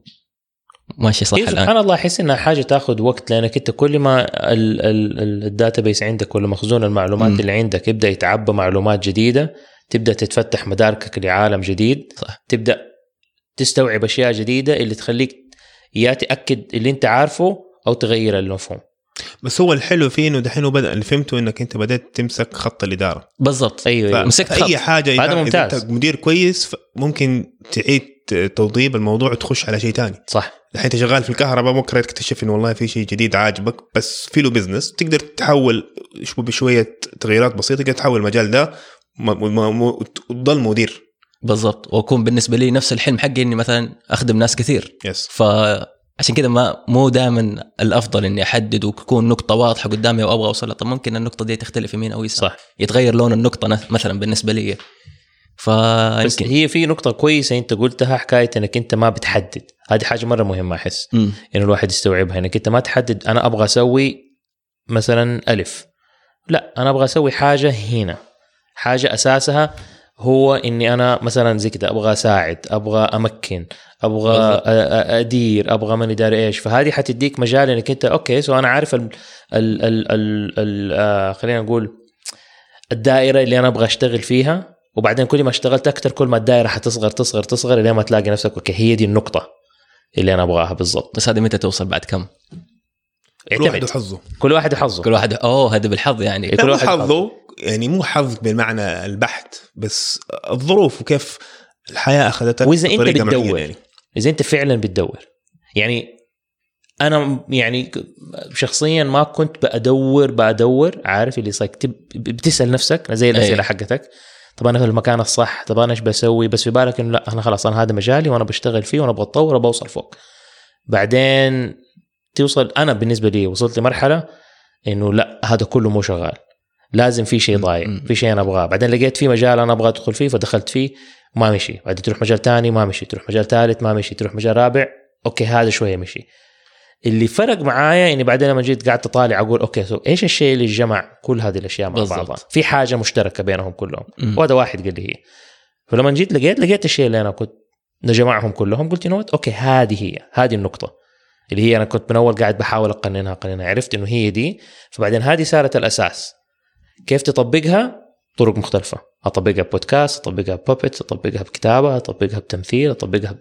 وماشي صح. الان سبحان الله احس انها حاجه تاخذ وقت، لانك انت كل ما الداتابيس عندك ولا مخزون المعلومات م. اللي عندك يبدا يتعبى معلومات جديده، تبدا تتفتح مداركك لعالم جديد. صح. تبدا تستوعب اشياء جديده اللي تخليك يا تاكد اللي انت عارفه او تغير المفهوم. بس هو الحلو فيه انه دحين بدا اللي فهمته انك انت بدات تمسك خط الاداره. بالضبط. ايوه مسكت اي حاجه. هذا ممتاز. اذا انت مدير كويس ممكن تعيد توضيب الموضوع وتخش على شيء تاني. صح. دحين انت شغال في الكهرباء، بكره تكتشف انه والله في شيء جديد عاجبك بس في له بزنس، تقدر تحول شو بشويه تغييرات بسيطه تقدر تحول المجال ده وتضل مدير. بالضبط. واكون بالنسبه لي نفس الحلم حقي اني مثلا اخدم ناس كثير. يس. ف عشان كده ما مو دائما الافضل اني احدد وتكون نقطه واضحه قدامي وابغى اوصلها. طب ممكن النقطه دي تختلف يمين او يسار. صح. يتغير لون النقطه مثلا بالنسبه لي. بس هي في نقطه كويسه انت قلتها، حكايه انك انت ما بتحدد. هذه حاجه مره مهمه احس انه يعني الواحد يستوعبها، انك انت ما تحدد انا ابغى اسوي مثلا الف، لا انا ابغى اسوي حاجه هنا، حاجه اساسها هو اني انا مثلا زي كده ابغى اساعد، ابغى امكن، ابغى ادير، ابغى ماني داري ايش. فهذه حتديك مجال انك انت اوكي سو انا عارف ال ال ال ال ال خلينا نقول الدائره اللي انا ابغى اشتغل فيها، وبعدين كل ما اشتغلت اكثر كل ما الدائره حتصغر تصغر تصغر لين ما تلاقي نفسك اوكي هي دي النقطه اللي انا ابغاها بالضبط. بس هذه متى توصل؟ بعد كم؟ كل واحد وحظه. كل واحد وحظه. كل واحد اوه هذا بالحظ يعني. كل واحد حظه يعني مو حظ بالمعنى البحت، بس الظروف وكيف الحياه اخذتك. واذا انت بتدور يعني. اذا انت فعلا بتدور يعني انا يعني شخصيا ما كنت بادور بادور عارف اللي صاير بتسال نفسك زي الاسئله حقتك، طب انا في المكان الصح، طب انا ايش بسوي، بس في بالك انه لا انا خلاص انا هذا مجالي وانا بشتغل فيه وانا بتطور وبوصل فوق. بعدين توصل، انا بالنسبه لي وصلت لمرحله انه لا هذا كله مو شغال، لازم في شيء ضايع، في شيء انا ابغاه. بعدين لقيت في مجال انا ابغى ادخل فيه فدخلت فيه وما مشي، بعدين تروح مجال تاني ما مشي، تروح مجال ثالث ما مشي، تروح مجال رابع اوكي هذا شويه مشي. اللي فرق معايا اني بعدين لما جيت قعدت اطالع اقول اوكي سو ايش الشيء اللي جمع كل هذه الاشياء مع بعضها، في حاجه مشتركه بينهم كلهم، وهذا واحد قال لي هي. فلما جيت لقيت لقيت الشيء اللي انا كنت نجمعهم كلهم، قلت نوت اوكي هذه هي هذه النقطه اللي هي انا كنت من اول قاعد بحاول اقننها قننها عرفت انه هي دي. فبعدين هذه صارت الاساس. كيف تطبقها؟ طرق مختلفه، اطبقها ببودكاست، اطبقها ببوبيت، اطبقها بكتابه، اطبقها بتمثيل، اطبقها ب...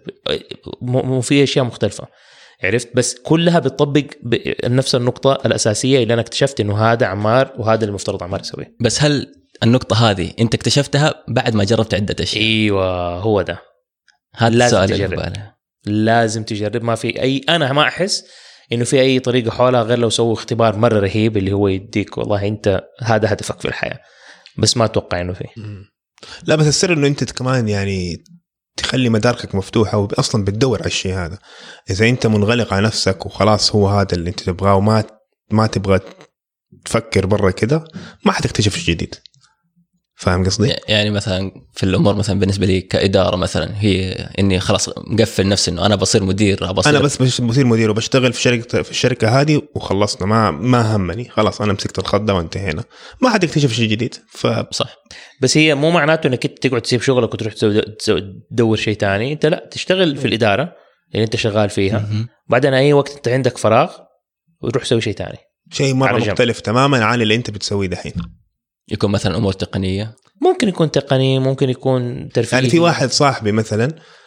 مو في اشياء مختلفه عرفت، بس كلها بتطبق نفس النقطه الاساسيه اللي انا اكتشفت انه هذا عمار وهذا المفترض عمار يسويه. بس هل النقطه هذه انت اكتشفتها بعد ما جربت عده اشياء؟ ايوه هو ده، هذا لازم تجرب، لازم تجرب. ما في اي، انا ما احس انه في اي طريقه حولها غير لو سووا اختبار مره رهيب اللي هو يديك والله انت هذا هدفك في الحياه، بس ما اتوقع انه فيه. لا بس السر انه انت كمان يعني تخلي مداركك مفتوحه واصلا بتدور على الشيء هذا. اذا انت منغلق على نفسك وخلاص هو هذا اللي انت تبغاه وما ما تبغى تفكر برا كده، ما حتكتشف شيء جديد. فاهم قصدي؟ يعني مثلا في الامور مثلا بالنسبه لي كاداره مثلا هي اني خلاص مقفل نفسي انه انا بصير مدير، بصير انا بس بصير مدير وبشتغل في شركه في الشركه هذه وخلصنا، ما ما همني خلاص انا مسكت الخط وانتهينا، ما حتكتشف شيء جديد. فصح. بس هي مو معناته انك تقعد تسيب شغلك وتروح تدور شيء تاني. انت لا تشتغل في الاداره اللي انت شغال فيها، بعدين اي وقت انت عندك فراغ وتروح تسوي شيء تاني، شيء مره مختلف تماما عن اللي انت بتسويه دحين. يكون مثلا امور تقنيه، ممكن يكون تقني، ممكن يكون ترفيهي. يعني في واحد صاحبي مثلا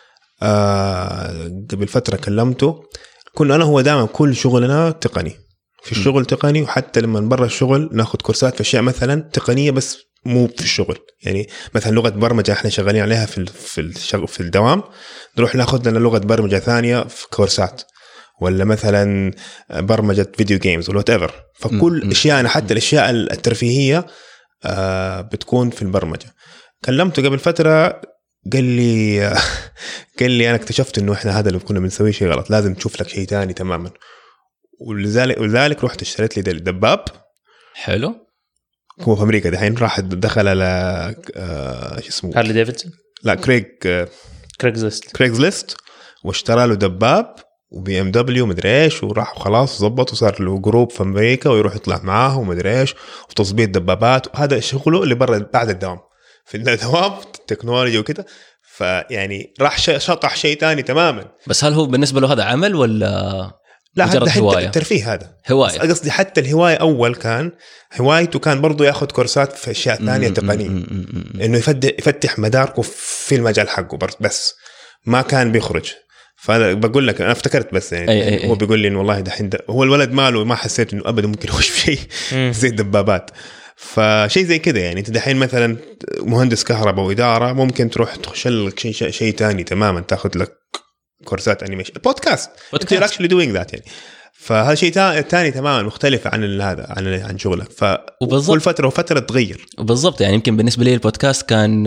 آه قبل فترة كلمته، كنا أنا هو دائما كل شغلنا تقني، في الشغل تقني، وحتى لما برا الشغل ناخد كورسات في أشياء مثلا تقنية بس مو في الشغل. يعني مثلا لغة برمجة احنا شغالين عليها في في الشغل في الدوام، نروح ناخد لنا لغة برمجة ثانية في كورسات، ولا مثلا برمجة فيديو جيمز ولا whatever. فكل أشياءنا حتى الأشياء الترفيهية آه بتكون في البرمجة. كلمته قبل فترة قال لي قال لي أنا اكتشفت إنه إحنا هذا اللي كنا بنسويه شيء غلط، لازم تشوف لك شيء تاني تماما. ولذلك ولذلك رحت اشتريت لي دباب حلو. هو في أمريكا دحين، راح دخل على آه شو اسمه هارلي ديفيدسون، لا كريج آه كريجز ليست كريجز ليست واشترى له دباب وبي ام دبليو مدري ايش، وراح وخلاص ظبط وصار له جروب في أمريكا ويروح يطلع معاه ومدري ايش وتصبيط دبابات، وهذا شغله اللي برا بعد الدوام. في الدوام التكنولوجيا وكده، فيعني راح شطح شيء تاني تماما. بس هل هو بالنسبة له هذا عمل ولا لا مجرد هواية؟ ترفيه هذا هواية. قصدي حتى الهواية أول كان هوايته كان برضو ياخد كورسات في أشياء ثانية تقنية، إنه يفتح يفتح مداركه في المجال حقه بس ما كان بيخرج. فبقول لك أنا افتكرت بس يعني أي أي هو بيقول لي إنه والله دحين هو الولد ماله ما حسيت إنه أبدا ممكن يخش شيء زي الدبابات. فشيء زي كده يعني أنت دحين مثلا مهندس كهرباء وإدارة ممكن تروح تخش لك شيء شيء, شيء تاني تماما، تاخد لك كورسات أنيميشن بودكاست أنت actually doing that يعني. فهذا شيء تاني تماما مختلف عن هذا عن عن شغلك. فكل فترة وفترة تغير. بالضبط. يعني يمكن بالنسبة لي البودكاست كان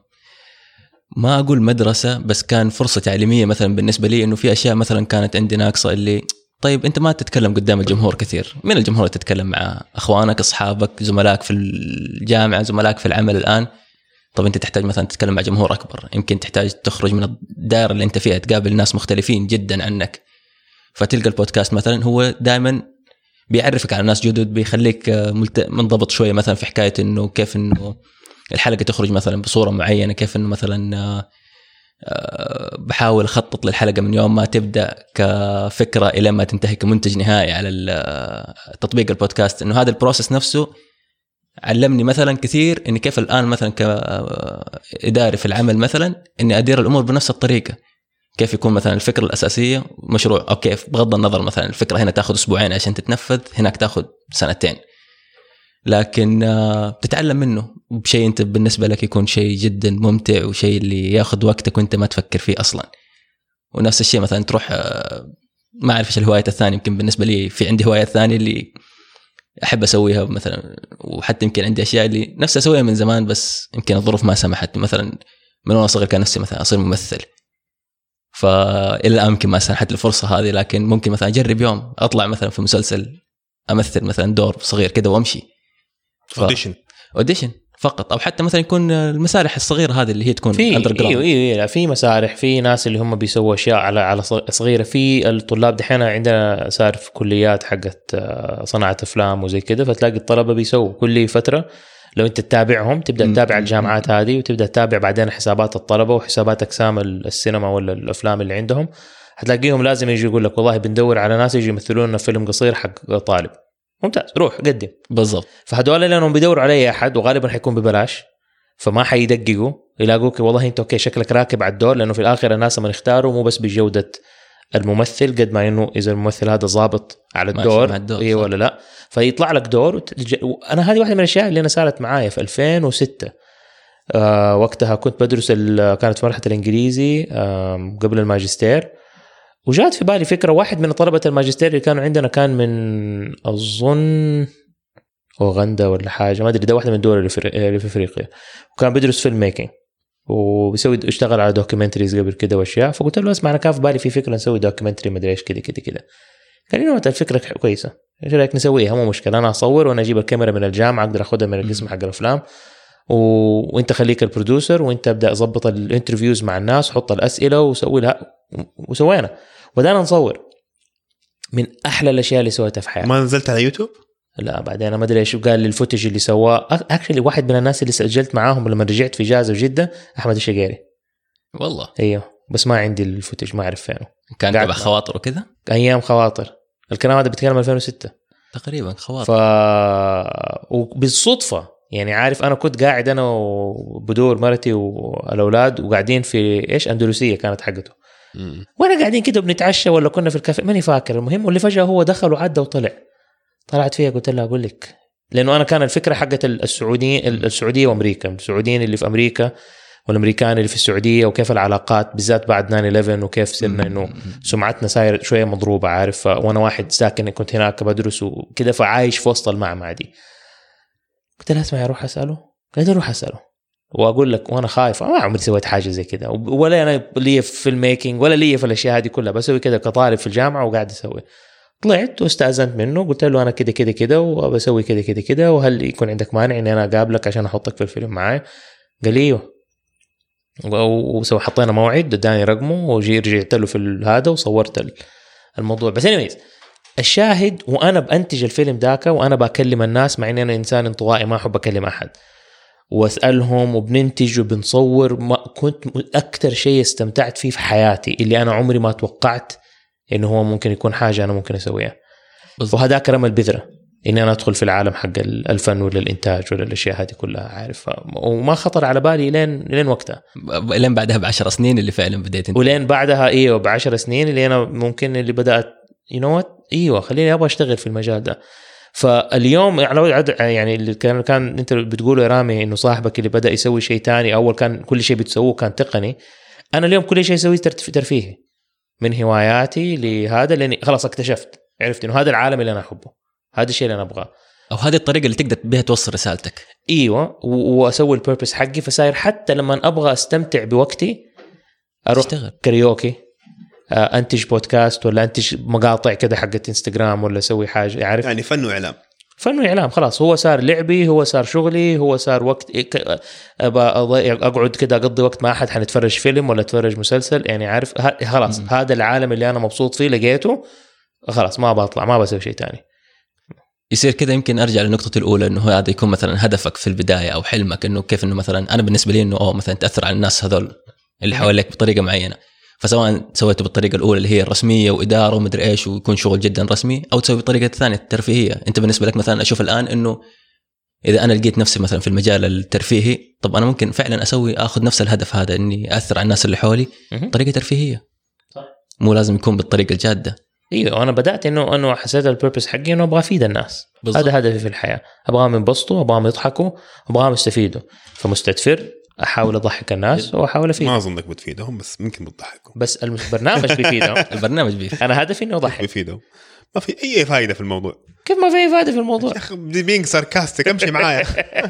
ما أقول مدرسة، بس كان فرصة تعليمية مثلا بالنسبة لي، إنه في أشياء مثلا كانت عندي ناقصة، اللي طيب أنت ما تتكلم قدام الجمهور كثير، من الجمهور تتكلم مع أخوانك أصحابك زملائك في الجامعة زملائك في العمل الآن. طب أنت تحتاج مثلا تتكلم مع جمهور أكبر، يمكن تحتاج تخرج من الدائرة اللي أنت فيها، تقابل ناس مختلفين جدا عنك. فتلقى البودكاست مثلا هو دائما بيعرفك على ناس جدد، بيخليك منضبط شوية مثلا في حكاية إنه كيف إنه الحلقة تخرج مثلا بصورة معينة، كيف إنه مثلا بحاول أخطط للحلقة من يوم ما تبدأ كفكرة إلى ما تنتهي كمنتج نهائي على تطبيق البودكاست. إنه هذا البروسيس نفسه علمني مثلا كثير، إني كيف الآن مثلا كإداري في العمل مثلا إني أدير الأمور بنفس الطريقة. كيف يكون مثلا الفكرة الأساسية مشروع، أو كيف بغض النظر مثلا الفكرة هنا تأخذ أسبوعين عشان تتنفذ، هناك تأخذ سنتين، لكن بتتعلم منه بشيء أنت بالنسبة لك يكون شيء جدا ممتع، وشيء اللي يأخذ وقتك وأنت ما تفكر فيه أصلا. ونفس الشيء مثلا تروح ما أعرف إيش الهواية الثانية، يمكن بالنسبة لي في عندي هواية ثانية اللي أحب أسويها مثلا، وحتى يمكن عندي أشياء اللي نفسي أسويها من زمان بس يمكن الظروف ما سمحت. مثلا من وأنا صغير كان نفسي مثلا أصير ممثل، فإلى الآن يمكن ما سنحت الفرصة هذه، لكن ممكن مثلا أجرب يوم أطلع مثلا في مسلسل أمثل مثلا دور صغير كده وأمشي أوديشن أوديشن فقط، أو حتى مثلا يكون المسارح الصغيرة هذه اللي هي تكون في أندرجراوند. إيوه إيوه في مسارح، في ناس اللي هم بيسووا أشياء على على صغيرة. في الطلاب دحين عندنا صار في كليات حقت صناعة أفلام وزي كده، فتلاقي الطلبة بيسووا كل فترة. لو أنت تتابعهم تبدأ تتابع الجامعات هذه، وتبدأ تتابع بعدين حسابات الطلبة وحسابات أقسام السينما ولا الأفلام اللي عندهم، هتلاقيهم لازم يجي يقول لك والله بندور على ناس يجي يمثلون فيلم قصير حق طالب. ممتاز، روح قدم. بالضبط. فهدول لأنهم بيدوروا عليه أحد، وغالبا حيكون ببلاش، فما حيدققوا يلاقوك والله أنت أوكي شكلك راكب على الدور، لأنه في الآخر الناس من اختاروا مو بس بجودة الممثل قد ما إنه إذا الممثل هذا ضابط على الدور, الدور إيه ولا لا. فيطلع لك دور وتج... وأنا هذه واحدة من الأشياء اللي أنا صارت معايا في ألفين وستة. آه وقتها كنت بدرس ال... كانت في مرحلة الإنجليزي آه قبل الماجستير، وجات في بالي فكرة. واحد من طلبة الماجستير اللي كانوا عندنا كان من أظن أوغندا ولا حاجة ما أدري، ده واحدة من الدول اللي في أفريقيا، وكان بيدرس فيلم ميكينج وبيسوي اشتغل على دوكيومنتريز قبل كده واشياء. فقلت له اسمع انا كان في بالي في فكره نسوي دوكيومنتري ما ادري ايش كده كده كده. قال لي انه الفكره كويسه، ايش رايك نسويها؟ مو مشكله، انا اصور وانا اجيب الكاميرا من الجامعه اقدر اخذها من القسم حق الافلام، و... وانت خليك البروديوسر وانت ابدا اضبط الانترفيوز مع الناس، حط الاسئله وسوي لها. وسوينا وبدانا نصور. من احلى الاشياء اللي سويتها في حياتي. ما نزلت على يوتيوب؟ لا بعدين انا ما ادري ايش قال لي الفوتج اللي سواه. اكشلي واحد من الناس اللي سجلت معاهم لما رجعت في اجازه جده احمد الشقيري. والله ايوه بس ما عندي الفوتج، ما اعرف فينه. كان تبع خواطر وكده، ايام خواطر. الكلام هذا بيتكلم ألفين وستة تقريبا خواطر. ف وبالصدفه يعني عارف انا كنت قاعد انا وبدور مرتي والاولاد وقاعدين في ايش اندلسيه كانت حقته، وانا قاعدين كده بنتعشى ولا كنا في الكافيه ماني فاكر. المهم واللي فجأة هو دخل وعدى وطلع. طلعت فيها قلت لها أقول لك، لأنه أنا كان الفكرة حقت السعودية السعودية وأمريكا، السعوديين اللي في أمريكا والأمريكان اللي في السعودية، وكيف العلاقات بالذات بعد ناين إليفن، وكيف صرنا إنه سمعتنا صاير شوية مضروبة عارف. وأنا واحد ساكن كنت هناك بدرس وكده فعايش في وسط المعمعة دي. قلت لها اسمعي أروح أسأله. قلت أروح أسأله وأقول لك وأنا خايف ما عمري سويت حاجة زي كده، ولا أنا لي في الميكينج ولا لي في الأشياء هذه كلها، بسوي كده كطالب في الجامعة وقاعد أسوي. طلعت واستأذنت منه قلت له أنا كده كده كده وبسوي كده كده كده، وهل يكون عندك مانع إني أنا أقابلك عشان أحطك في الفيلم معاي؟ قال لي أيوه. وسوي حطينا موعد اداني رقمه وجي رجعت له في هذا وصورت الموضوع. بس anyways الشاهد وأنا بأنتج الفيلم ذاك وأنا بكلم الناس، مع إني أنا إنسان انطوائي ما أحب أكلم أحد، وأسألهم وبننتج وبنصور. ما كنت أكتر شيء استمتعت فيه في حياتي اللي أنا عمري ما توقعت إنه هو ممكن يكون حاجة أنا ممكن أسويها. وهذا كرم البذرة إني أنا أدخل في العالم حق الفن ولا الإنتاج ولا الأشياء هذه كلها عارف، وما خطر على بالي لين لين وقتها، لين بعدها بعشر سنين اللي فعلا بديت انت. ولين بعدها إيوه بعشر سنين اللي أنا ممكن اللي بدأت you know what إيوه خليني أبغى أشتغل في المجال ده. فاليوم يعني اللي كان كان أنت بتقوله يا رامي إنه صاحبك اللي بدأ يسوي شيء تاني، أول كان كل شيء بتسووه كان تقني، أنا اليوم كل شيء أسويه ترفيهي من هواياتي لهذا، لأني خلاص اكتشفت عرفت إنه هذا العالم اللي أنا أحبه، هذا الشيء اللي أنا أبغاه، أو هذه الطريقة اللي تقدر بها توصل رسالتك. إيوه وأسوي البيربس حقي. فصاير حتى لما أبغى أستمتع بوقتي أروح تشتغل. كاريوكي، أنتج بودكاست ولا أنتج مقاطع كده حقت إنستغرام ولا أسوي حاجة عارف، يعني فن وإعلام. فن وإعلام خلاص هو صار لعبي، هو صار شغلي، هو صار وقت أقعد كده أقضي وقت مع أحد حنتفرج فيلم ولا أتفرج مسلسل يعني عارف خلاص م- هذا العالم اللي أنا مبسوط فيه لقيته خلاص ما بطلع ما بسوي شيء تاني. يصير كده يمكن أرجع للنقطة الأولى إنه هذا يكون مثلا هدفك في البداية أو حلمك، إنه كيف إنه مثلا أنا بالنسبة لي إنه أو مثلا تأثر على الناس هذول اللي حواليك بطريقة معينة، فسواء سويته بالطريقة الأولى اللي هي الرسمية وإدارة ومدري إيش ويكون شغل جدا رسمي، أو تسوي بالطريقة الثانية الترفيهية. أنت بالنسبة لك مثلا أشوف الآن إنه إذا أنا لقيت نفسي مثلا في المجال الترفيهي، طب أنا ممكن فعلا أسوي أخذ نفس الهدف هذا إني أثر على الناس اللي حولي بطريقة ترفيهية، صح. مو لازم يكون بالطريقة الجادة. ايوه انا بدات انه انه حسيت البيربس حقي انه ابغى افيد الناس بالضبط. هذا هدفي في الحياه، ابغاهم ينبسطوا، ابغاهم يضحكوا، ابغاهم يستفيدوا. فمستدفر احاول اضحك الناس واحاول افيد. ما اظنك بتفيدهم بس ممكن بتضحكهم. بس البرنامج بيفيدهم. البرنامج بيفيد. انا هدفي انه اضحك بيفيدهم. ما في اي فائده في الموضوع. كيف ما في اي فائده في الموضوع يا اخي بينج ساركاستيك امشي معايا.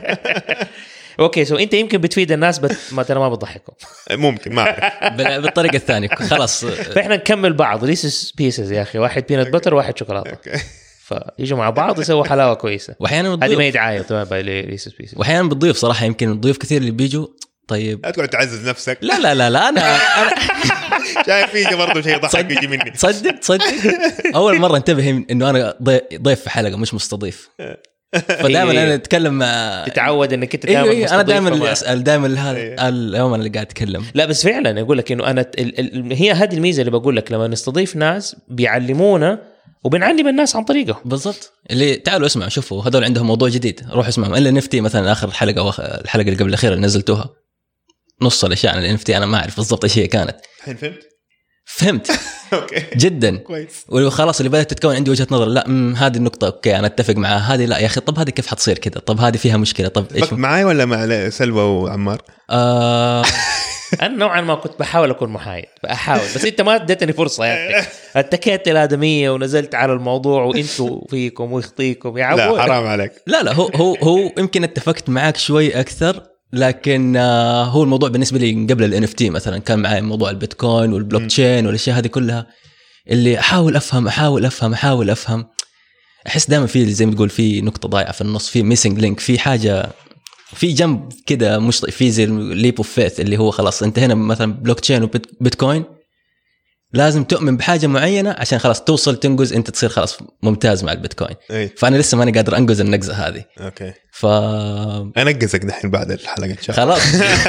اوكي سو انت يمكن بتفيد الناس بس ما ترى ما بتضحكهم. ممكن ما اعرف. بالطريقه الثانيه خلاص. فاحنا نكمل بعض ريسس بيسز يا اخي، واحد بينات بتر وواحد شوكولاته، فيجوا مع بعض يسووا حلاوه كويسه. واحيانا هذه ما يدعايه طبعا ريسس بيسز. واحيانا بتضيف صراحه، يمكن الضيوف كثير اللي بيجوا طيب لا تقعد تعزز نفسك. لا لا لا لا انا انا شايف فيك برضه شيء ضحك يجي مني. تصدق تصدق اول مره انتبه انه انا ضيف في حلقه مش مستضيف. فدائما انا اتكلم مع تتعود انك انت دائما إيه إيه انا دائما اللي اسال دائما هذا اليوم انا اللي قاعد اتكلم. لا بس فعلا اقول لك انه انا ال ال هي هذه الميزه اللي بقول لك، لما نستضيف ناس بيعلمونا وبنعلم الناس عن طريقه. بالضبط. اللي تعالوا اسمعوا شوفوا هذول عندهم موضوع جديد روحوا اسمعوا. الا نفتي مثلا اخر حلقه او الحلقه اللي قبل الاخيره اللي نزلتوها نص الاشياء عن الانفتي انا ما اعرف بالضبط ايش هي كانت. الحين فهمت فهمت اوكي جدا كويس. وخلاص اللي بدات تتكون عندي وجهه نظر، لا هذه النقطه اوكي انا اتفق معها، هذه لا يا اخي طب هذه كيف حتصير كذا، طب هذه فيها مشكله، طب ايش معاي ولا مع سلوى وعمار؟ آه انا نوعا ما كنت بحاول اكون محايد بحاول، بس انت ما اديتني فرصه يعني. اتكيت الادميه ونزلت على الموضوع وانتوا فيكم ويخطيكم يا عبود. لا حرام عليك. لا لا هو هو هو يمكن اتفقت معاك شوي اكثر، لكن هو الموضوع بالنسبه لي قبل ال إن إف تي مثلا كان معي موضوع البيتكوين والبلوك تشين والاشياء هذه كلها اللي احاول افهم احاول افهم احاول افهم احس دائما في زي ما تقول في نقطه ضايعه في النص، في ميسنج لينك، في حاجه في جنب كده مش في زي ليب اوف فيث اللي هو خلاص انت هنا مثلا بلوك تشين وبيتكوين لازم تؤمن بحاجه معينه عشان خلاص توصل تنجز انت تصير خلاص ممتاز مع البيتكوين. أي. فانا لسه ماني قادر انجز النقزه هذه. اوكي ف انقزك دحين بعد الحلقه ان شاء الله. خلاص.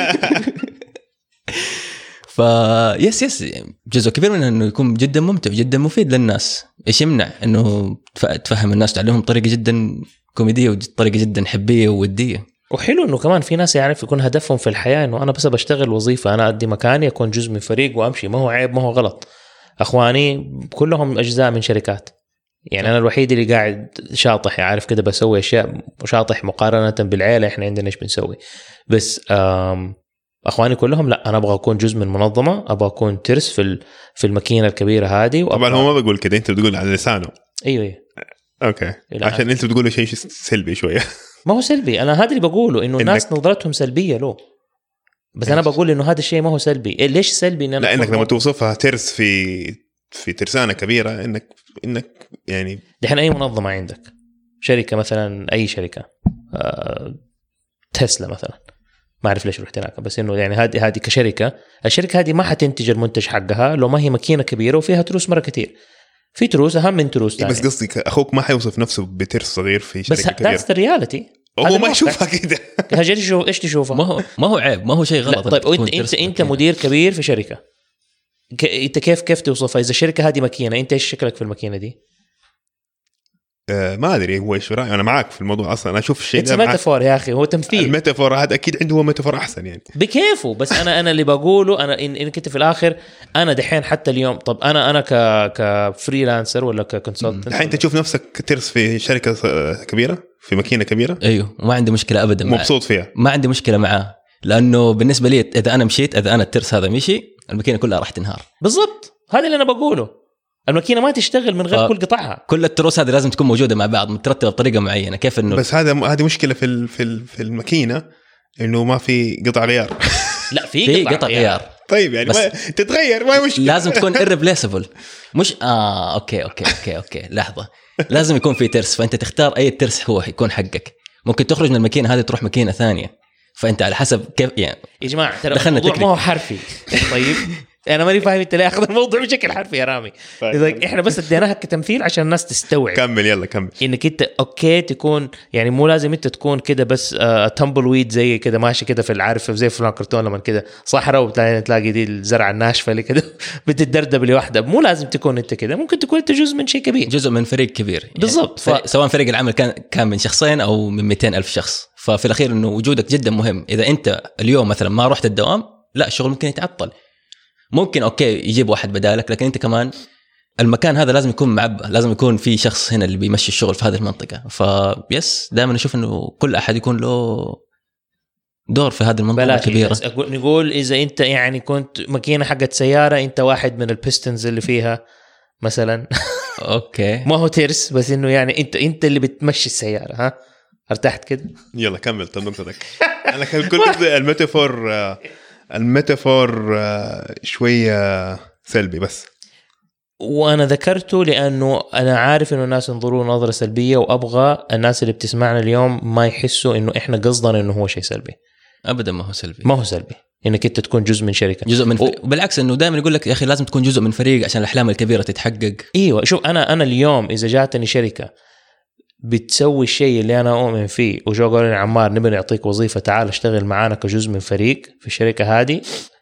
ف يس يس جزء كبير منه انه يكون جدا ممتع جدا مفيد للناس. ايش يمنع انه تفهم الناس تعلمهم طريقه جدا كوميديه وطريقه جدا حبيه ووديه. وحلو انه كمان في ناس يعرف يكون هدفهم في الحياه انه انا بس بشتغل وظيفه، انا ادي مكاني، اكون جزء من فريق وامشي. ما هو عيب، ما هو غلط. اخواني كلهم اجزاء من شركات، يعني انا الوحيد اللي قاعد شاطح عارف كده بسوي اشياء شاطح مقارنه بالعيله احنا عندنا ايش بنسوي. بس اخواني كلهم لا، انا ابغى اكون جزء من منظمه، ابغى اكون ترس في في الماكينه الكبيره هذه. طبعا هو ما بقول كده، انت بتقول على لسانه. ايوه ايوه اوكي، عشان انت بتقولوا شيء سلبي شويه. ما هو سلبي، انا هذا اللي بقوله انه الناس نظرتهم سلبيه له، بس انا بقول انه هذا الشيء ما هو سلبي. إيه ليش سلبي؟ إن أنا لا انك لما توصفها ترس في في ترسانه كبيره، انك انك يعني دحين اي منظمه عندك شركه مثلا، اي شركه آه، تسلا مثلا، ما اعرف ليش رحت هناك، بس انه يعني هذه هذه كشركه، الشركه هذه ما حتنتج المنتج حقها لو ما هي ماكينه كبيره وفيها تروس مره كثير. في تروس اهم من تروس ثانيه. بس قصدي اخوك ما حيوصف نفسه بترس صغير في شركه بس كبيره. بس الرياليتي هو ما يشوفها كده. هاجي شوف ايش تشوفه. ما هو ما هو عيب، ما هو شيء غلط. طيب انت انت, انت مدير كبير في شركه، انت كيف كيف توصفها؟ اذا الشركه هذه ماكينه، انت ايش شكلك في الماكينه دي؟ آه ما ادري هو ايش رايي، انا معاك في الموضوع اصلا. انا اشوف الشيء ده ميتافور يا اخي، هو تمثيل. الميتافور هذا اكيد عنده هو ميتافور احسن يعني بكيفه. بس انا انا اللي بقوله انا إن انك انت في الاخر، انا دحين حتى اليوم، طب انا انا ك كفريلانسر ولا ككونسلتنت، دحين انت تشوف نفسك ترس في شركه كبيره في ماكينه كبيره. ايوه ما عندي مشكله ابدا، مبسوط فيها، ما عندي مشكله معاه، لانه بالنسبه لي اذا انا مشيت، اذا انا الترس هذا مشي، الماكينه كلها راح تنهار. بالضبط، هذا اللي انا بقوله. الماكينه ما تشتغل من غير كل قطعها. كل التروس هذه لازم تكون موجوده مع بعض، مترتبه بطريقه معينه. كيف انه بس هذا هذه مشكله في في في الماكينه، انه ما في قطع غيار. لا في, في قطع غيار. طيب يعني ما تتغير، ما مشكله، لازم تكون irreplaceable. مش اه اوكي اوكي اوكي اوكي لحظه، لازم يكون في ترس، فانت تختار اي ترس هو يكون حقك. ممكن تخرج من الماكينه هذه تروح ماكينه ثانيه، فانت على حسب كيف يعني. يا جماعه ترى الموضوع ما هو حرفي. طيب انا ماني فاهم انت ليه اخذ الموضوع بشكل حرفي يا رامي. اذا احنا بس اديناها كتمثيل عشان الناس تستوعب. كمل يلا كمل. انك انت اوكي تكون يعني مو لازم انت تكون كده بس آه تمبل ويد زي كده ماشي كده في العارف زي فلان كرتون لما كده صحراء وبتلاقي تلاقي دي الزرعه الناشفه اللي كده بتتدردب لوحدها. مو لازم تكون انت كده، ممكن تكون انت جزء من شيء كبير، جزء من فريق كبير يعني. بالضبط. ف... سواء فريق العمل كان كان من شخصين او من مئتين ألف شخص، ففي الاخير انه وجودك جدا مهم. اذا انت اليوم مثلا ما رحت الدوام، لا الشغل ممكن يتعطل. ممكن اوكي يجيب واحد بدالك، لكن انت كمان المكان هذا لازم يكون معبى، لازم يكون في شخص هنا اللي بيمشي الشغل في هذه المنطقه. فيس دائما اشوف انه كل احد يكون له دور في هذه المنطقه الكبيره. نقول اذا انت يعني كنت ماكينه حقت سياره، انت واحد من البيستنز اللي فيها مثلا. اوكي ما هو ترس، بس انه يعني انت انت اللي بتمشي السياره. ها ارتحت كده؟ يلا كمل. طب نقطتك انا كل الميتافور الميتافور شويه سلبي بس، وانا ذكرته لانه انا عارف انه الناس ينظروا نظره سلبيه، وابغى الناس اللي بتسمعنا اليوم ما يحسوا انه احنا قصدنا انه هو شيء سلبي. ابدا ما هو سلبي، ما هو سلبي انك انت تكون جزء من شركه، جزء من فريق. وبالعكس انه دائما يقول لك يا اخي لازم تكون جزء من فريق عشان الاحلام الكبيره تتحقق. ايوه شوف، انا انا اليوم اذا جاتني شركه بتسوي الشيء اللي انا اؤمن فيه وجو قالوا لي عمار نبي نعطيك وظيفه تعال اشتغل معانا كجزء من فريق في الشركه هذه،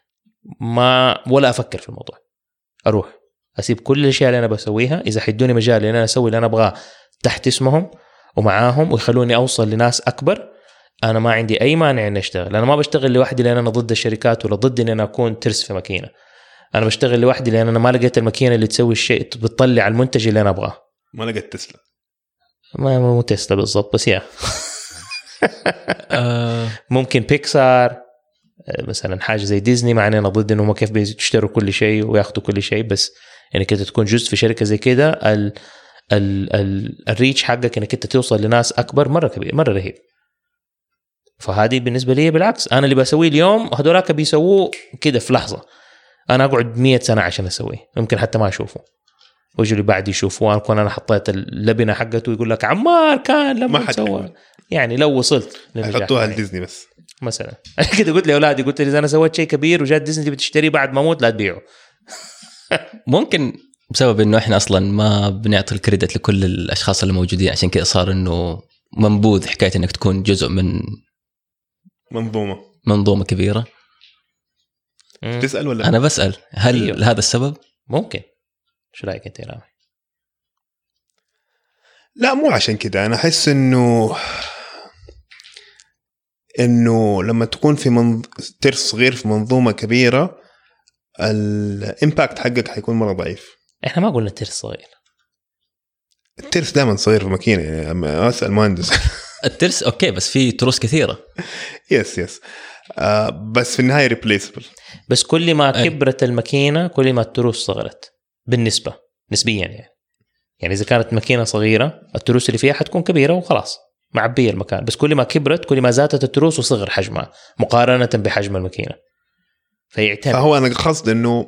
ما ولا افكر في الموضوع، اروح اسيب كل الاشياء اللي انا بسويها اذا حيدوني مجال ان انا اسوي اللي انا ابغاه تحت اسمهم ومعاهم ويخلوني اوصل لناس اكبر. انا ما عندي اي مانع اني اشتغل. انا ما بشتغل لوحدي لان انا ضد الشركات ولا ضد ان انا اكون ترس في ماكينه. انا بشتغل لوحدي لان انا ما لقيت الماكينه اللي تسوي الشيء بتطلع المنتج اللي انا ابغاه. ما لقيت تسلا، ما مو تسلا بالضبط، بس يا ممكن بيكسار مثلا، حاجه زي ديزني، مع اننا ضد انهم كيف بيشتروا كل شيء وياخذوا كل شيء، بس يعني كده تكون جزء في شركه زي كده ال ال ال الريتش حقك انك انت توصل لناس اكبر مره كبير مره رهيب. فهذه بالنسبه لي بالعكس، انا اللي بسويه اليوم هذولاك بيسووه كده في لحظه، انا اقعد مية سنه عشان اسويه، ممكن حتى ما اشوفه ويجوا اللي بعد يشوفوه. اكون انا حطيت اللبنه حقته ويقول لك عمار كان لما سوى، يعني لو وصلت حطوها لديزني بس مثلا. انا كده قلت لاولادي، قلت لي اذا انا سويت شيء كبير وجات ديزني بتشتري بعد ما اموت لا تبيعه. ممكن بسبب انه احنا اصلا ما بنعطي الكريدت لكل الاشخاص اللي موجودين، عشان كده صار انه منبوذ حكايه انك تكون جزء من منظومه منظومه كبيره. مم. تسال ولا انا بسال هل أيوه. هذا السبب؟ ممكن. شو رايك انت يا رامي؟ لا مو عشان كده، انا احس انه انه لما تكون في منظ... ترس صغير في منظومه كبيره الامباكت حقك حيكون مره ضعيف. احنا ما قلنا ترس صغير، الترس دائما صغير في ماكينه يعني اسال مهندس. الترس اوكي بس في تروس كثيره. يس يس آه بس في النهايه ريبليسبل. بس كل ما كبرت الماكينه كل ما التروس صغرت بالنسبه نسبيا يعني. يعني اذا كانت ماكينه صغيره التروس اللي فيها حتكون كبيره وخلاص معبيه المكان، بس كل ما كبرت كل ما زادت التروس وصغر حجمها مقارنه بحجم الماكينه. فيعتمد. فهو انا قصد انه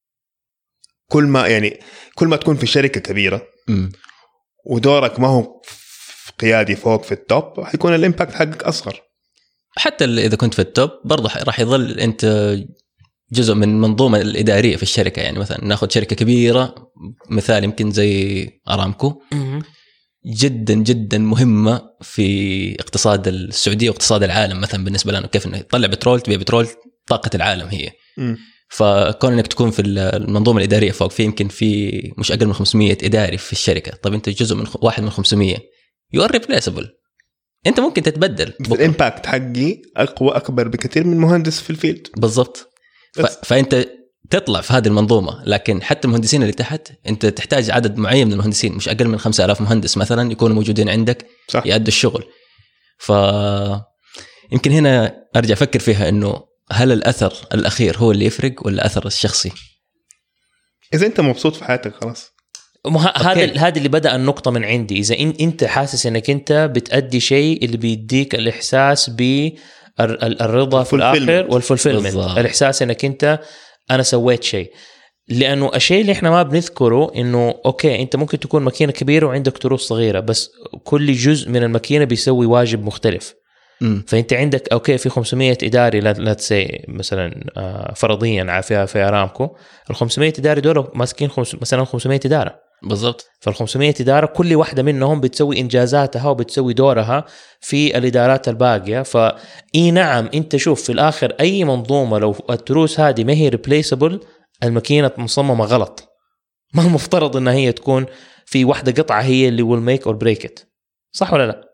كل ما يعني كل ما تكون في شركه كبيره م. ودورك ما هو قيادي فوق في التوب حيكون الامباكت حقك اصغر. حتى اذا كنت في التوب برضه راح يظل انت جزء من المنظومه الاداريه في الشركه. يعني مثلا ناخذ شركه كبيره مثال يمكن زي ارامكو، جدا جدا مهمه في اقتصاد السعوديه واقتصاد العالم مثلا بالنسبه لنا، كيف انه يطلع بترول تبيع بترول طاقه العالم هي. م. فكون انك تكون في المنظومه الاداريه فوق في يمكن في مش اقل من خمسمية اداري في الشركه، طب انت جزء من واحد من خمسمية يو ار ريبليسبل، انت ممكن تتبدل. الامباكت حقي اقوى اكبر بكثير من مهندس في الفيلد بالضبط. ف... فانت تطلع في هذه المنظومه، لكن حتى المهندسين اللي تحت انت تحتاج عدد معين من المهندسين، مش اقل من خمسة آلاف مهندس مثلا يكونوا موجودين عندك صح. يأدوا الشغل. ف يمكن هنا ارجع افكر فيها انه هل الاثر الاخير هو اللي يفرق ولا الاثر الشخصي؟ اذا انت مبسوط في حياتك خلاص. هذا هذا اللي بدأ النقطة من عندي. إذا أنت حاسس إنك أنت بتأدي شيء اللي بيديك الإحساس بالرضا في الآخر والفولفيلمنت، الإحساس إنك أنت أنا سويت شيء. لأنه الشيء اللي إحنا ما بنذكره إنه أوكي أنت ممكن تكون ماكينة كبيرة وعندك تروس صغيرة، بس كل جزء من الماكينة بيسوي واجب مختلف. م. فأنت عندك أوكي في خمسمية إداري لا تسي مثلا فرضيا في في أرامكو، ال خمسمية إداري دول ماسكين خمس مثلا خمسمية إدارة بالضبط. فالخمسمية إدارة كل واحدة منهم بتسوي إنجازاتها وبتسوي دورها في الإدارات الباقية. فإي نعم أنت شوف في الآخر أي منظومة لو التروس هذه ما هي ريبليسبل الماكينة مصممة غلط، ما المفترض أنها هي تكون في واحدة قطعة هي اللي will make or break it، صح ولا لا؟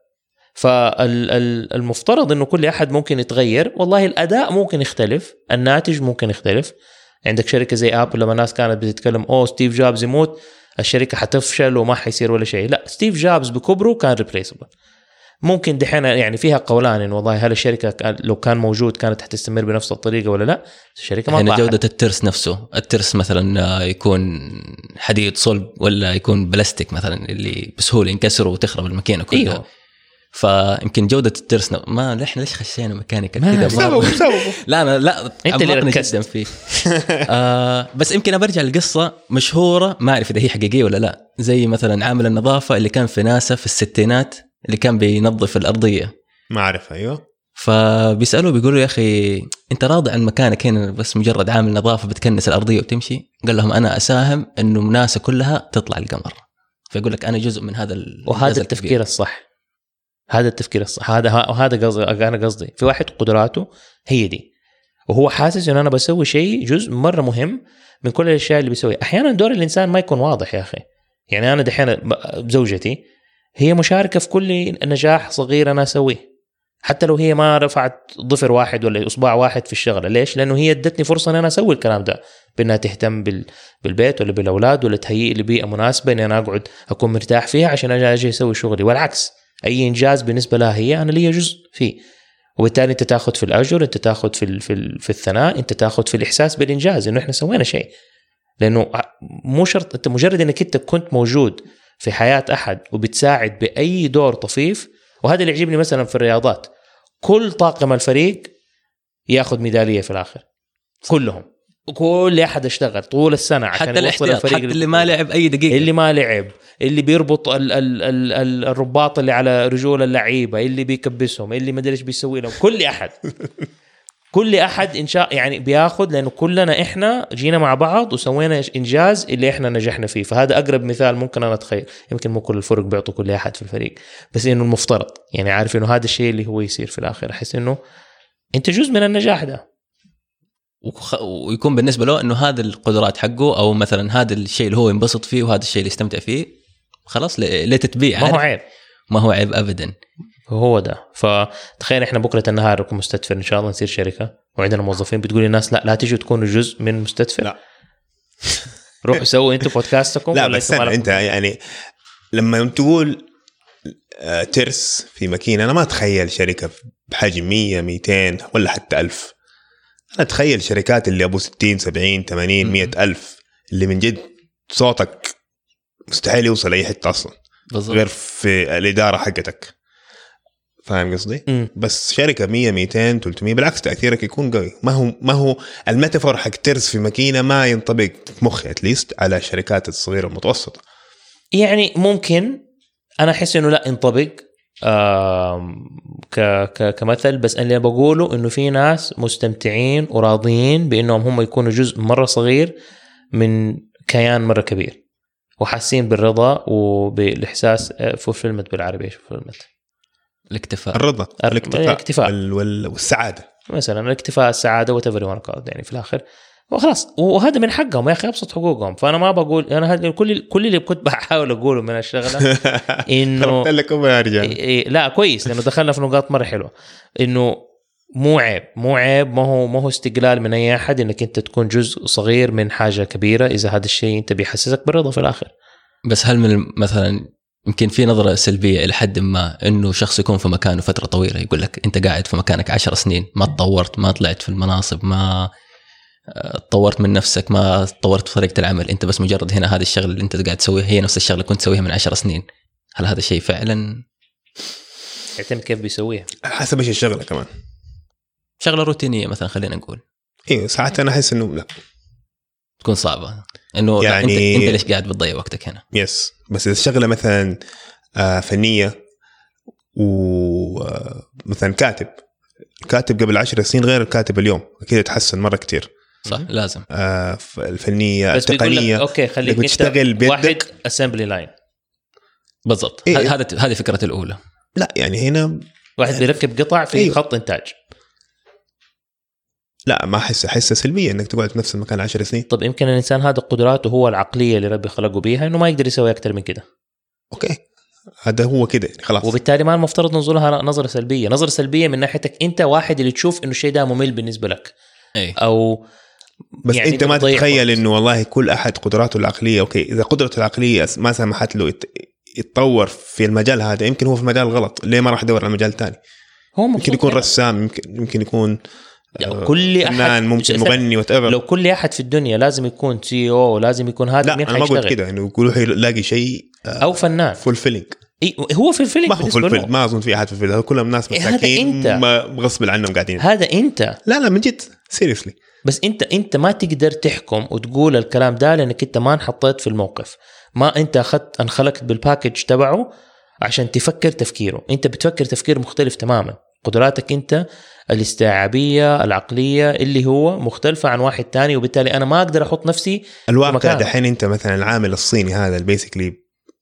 فالمفترض أنه كل أحد ممكن يتغير. والله الأداء ممكن يختلف، الناتج ممكن يختلف. عندك شركة زي أبل لما الناس كانت بتتكلم أوه ستيف جوبز يموت الشركة حتفشل وما حيصير ولا شيء، لا ستيف جوبز بكبره كان ريبليسبل. ممكن دحين يعني فيها قولان إن والله هل الشركة لو كان موجود كانت حتستمر بنفس الطريقة ولا لا. الشركة ما طاحت. جودة الترس نفسه، الترس مثلا يكون حديد صلب ولا يكون بلاستيك مثلا اللي بسهولة ينكسر وتخرب الماكينة كلها. أيوه. فيمكن جودة الترس ن... ما لحنا ليش خشينا ميكانيكا كذا سببه سببه لا أنا لا أنت اللي ركزت فيه. آه بس يمكن أرجع لقصة مشهورة ما أعرف إذا هي حقيقية ولا لا، زي مثلا عامل النظافة اللي كان في ناسا في الستينات اللي كان بينظف الأرضية. ما أعرف. أيوه. فبيسألوه بيقولوا يا أخي أنت راضي عن مكانك هنا بس مجرد عامل نظافة بتكنس الأرضية وتمشي؟ قال لهم أنا أساهم إنه ناسا كلها تطلع القمر. فيقول لك أنا جزء من هذا. وهذا التفكير الصح، هذا التفكير الصح، هذا هذا قصدي. أنا قصدي في واحد قدراته هي دي وهو حاسس إن أنا بسوي شيء جزء مرة مهم من كل الأشياء اللي بيسويها. أحيانا دور الإنسان ما يكون واضح يا أخي. يعني أنا دحين زوجتي هي مشاركة في كل نجاح صغير أنا أسويه، حتى لو هي ما رفعت ضفر واحد ولا إصبع واحد في الشغلة. ليش؟ لأنه هي ادتني فرصة أن أنا أسوي الكلام ده، بأنها تهتم بال... بالبيت ولا بالأولاد ولا تهيئ لي بيئة مناسبة إن أنا أقعد أكون مرتاح فيها عشان أجي أجي أسوي شغلي. والعكس أي إنجاز بالنسبة لها هي أنا لي جزء فيه، وبالتالي أنت تأخذ في الأجر، أنت تأخذ في ال... في, ال... في الثناء، أنت تأخذ في الإحساس بالإنجاز إنه إحنا سوينا شيء. لأنه مو شرط أنت مجرد إنك أنت كنت موجود في حياة أحد وبتساعد بأي دور طفيف. وهذا اللي يعجبني مثلا في الرياضات، كل طاقم الفريق ياخذ ميدالية في الآخر، كلهم وكل أحد اشتغل طول السنة عشان حتى يوصل الفريق. حتى اللي ما لعب أي دقيقة، اللي ما لعب، اللي بيربط ال ال ال ال الرباط اللي على رجول اللعيبة، اللي بيكبسهم، اللي ما أدري إيش بيسوي لهم، كل أحد كل أحد إن شاء يعني بياخد، لأنه كلنا إحنا جينا مع بعض وسوينا إنجاز اللي إحنا نجحنا فيه. فهذا أقرب مثال ممكن أنا أتخيل. يمكن مو كل الفرق بيعطوا كل أحد في الفريق، بس إنه المفترض يعني عارف إنه هذا الشيء اللي هو يصير في الآخر. أحس إنه أنت جزء من النجاح ده، ويكون بالنسبة له إنه هذا القدرات حقه، أو مثلا هذا الشيء اللي هو ينبسط فيه وهذا الشيء اللي يستمتع فيه، خلاص ليه تتبيع. ما هو عيب، ما هو عيب أبدا. هو ده. فتخيل احنا بكره النهار نكون مستدفر ان شاء الله نصير شركه وعندنا موظفين، بتقول الناس لا لا تيجوا تكونوا جزء من مستدفر. لا روحوا سووا انتوا بودكاستكم. لا بس أنا انت يعني لما تقول ترس في ماكينه، انا ما اتخيل شركه بحجم مية ميتين ولا حتى ألف. انا اتخيل شركات اللي ابو ستين سبعين ثمانين مية ألف اللي من جد صوتك مستحيل يوصل اي حته اصلا بالضبط. غير في الاداره حقتك، فاهم قصدي؟ م. بس شركه مية ميتين ثلاثمية بالعكس تاثيرك يكون قوي. ما هو ما هو الميتافور حق ترس في ماكينه ما ينطبق في مخي اتليست على الشركات الصغيره المتوسطه. يعني ممكن انا احس انه لا ينطبق ك ك كمثل، بس اللي بقوله انه في ناس مستمتعين وراضيين بانهم هم يكونوا جزء مره صغير من كيان مره كبير، وحاسين بالرضا وبالاحساس. فولفيلمنت بالعربي ايش فولفيلمنت؟ الاكتفاء. الرضا، الاكتفاء, الاكتفاء. وال... وال... والسعاده مثلا، الاكتفاء، السعاده وتفري ونقاط يعني في الاخر وخلاص. وهذا من حقهم يا اخي، ابسط حقوقهم. فانا ما بقول انا هذا كل كل اللي كنت بحاول اقوله من الشغله انه لكم يا رجال إيه لا كويس، لانه دخلنا في نقاط مره حلوه. انه مو عيب مو عيب ما هو ما هو استقلال من اي احد انك انت تكون جزء صغير من حاجه كبيره اذا هذا الشيء انت بيحسسك بالرضا في الاخر. بس هل من مثلا يمكن في نظرة سلبية إلى حد ما إنه شخص يكون في مكانه فترة طويلة، يقول لك أنت قاعد في مكانك عشر سنين ما تطورت، ما طلعت في المناصب، ما تطورت من نفسك، ما تطورت في طريقة العمل، أنت بس مجرد هنا هذه الشغلة اللي أنت قاعد تسويها هي نفس الشغلة كنت تسويها من عشر سنين. هل هذا الشيء فعلا يعتمد كيف بيسويها؟ حسب إيش الشغلة كمان. شغلة روتينية مثلا خلينا نقول إيه ساعات أنا أحس إنه لا تكون صعبة، إنه يعني أنت أنت ليش قاعد بتضيع وقتك هنا. يس بس إذا الشغلة مثلا فنية ومثلا كاتب كاتب قبل عشر سنين غير الكاتب اليوم، أكيد يتحسن مرة كتير. صح لازم. آه الفنية بس التقنية أوكي خليك تشتغل واحد أسمبلي لاين بالضبط. إيه؟ هذا هذه فكرة الأولى. لا يعني هنا واحد بيركب قطع في إيه؟ خط إنتاج. لا ما أحس أحس سلبية إنك تقعد في نفس المكان عشر سنين. طب يمكن الإنسان هذا قدراته هو العقلية اللي ربي خلقه بيها إنه ما يقدر يسوي أكتر من كده. أوكي هذا هو كده خلاص. وبالتالي ما المفترض ننظرها نظرة سلبية، نظرة سلبية من ناحيتك أنت واحد اللي تشوف إنه الشيء ده ممل بالنسبة لك. أي. أو بس يعني أنت ما تتخيل إنه والله كل أحد قدراته العقلية أوكي، إذا قدرته العقلية ما سمحت له يتطور في المجال هذا يمكن هو في مجال غلط، ليه ما راح يدور على مجال تاني؟ هو يمكن يكون يعني. رسام، يمكن يمكن يكون كل أحد ممكن مغني وتقبل. لو كل أحد في الدنيا لازم يكون سي او لازم يكون هذا، مين حيشتغل؟ لا أنا ما قلت كده إنه يقولوا يلاقي شيء أو فنان فولفيلينج. هو في الفيلم ما هو في الفيلم، ما أظن في أحد في الفيلم، كلهم ناس مساكين ما غصب عنهم قاعدين. هذا أنت. لا لا من جد seriously. بس أنت أنت ما تقدر تحكم وتقول الكلام ده لأنك أنت ما انحطيت في الموقف، ما أنت أخذت انخلقت بالباكج تبعه عشان تفكر تفكيره. أنت بتفكر تفكير مختلف تماما. قدراتك أنت الاستيعابية العقلية اللي هو مختلفة عن واحد تاني، وبالتالي أنا ما أقدر أحط نفسي الواقع دحين. أنت مثلا العامل الصيني هذا البيسيكلي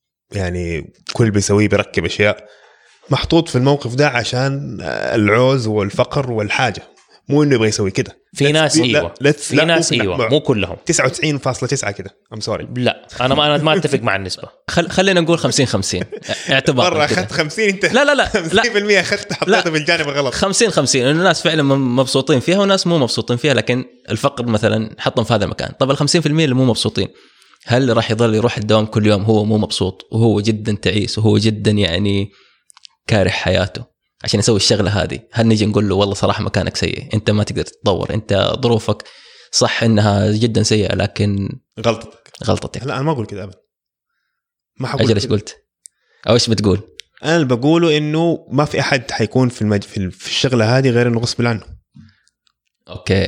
يعني كل بيسويه بركب أشياء، محطوط في الموقف ده عشان العوز والفقر والحاجة، مو إنه يبغى يسوي كده. في ناس إيوه في ناس إيوه مو كلهم تسعة وتسعين فاصلة تسعة كده. I'm sorry. لا أنا ما أنا ما أتفق مع النسبة. خل خلينا نقول خمسين خمسين اعتبار. مرة أخذت خمسين أنت. لا لا لا خمسين بالمية أخذت حطيته بالجانب الغلط. خمسين خمسين إنه الناس فعلا مبسوطين فيها وناس مو مبسوطين فيها، لكن الفقر مثلا حطهم في هذا المكان. طب الخمسين في المية اللي مو مبسوطين هل راح يظل يروح الدوام كل يوم هو مو مبسوط وهو جدا تعيس وهو جدا يعني كاره حياته عشان يسوي الشغلة هذه؟ هل نيجي نقول له والله صراحة مكانك سيء، أنت ما تقدر تتطور، أنت ظروفك صح إنها جدا سيئة لكن غلطتك غلطتك. لا أنا ما أقول كده أبدا. ما حقول. أجل إيش قلت أو إيش بتقول؟ أنا اللي بقوله إنه ما في أحد حيكون في المج... في الشغلة هذه غير إنه غصب عنه. أوكي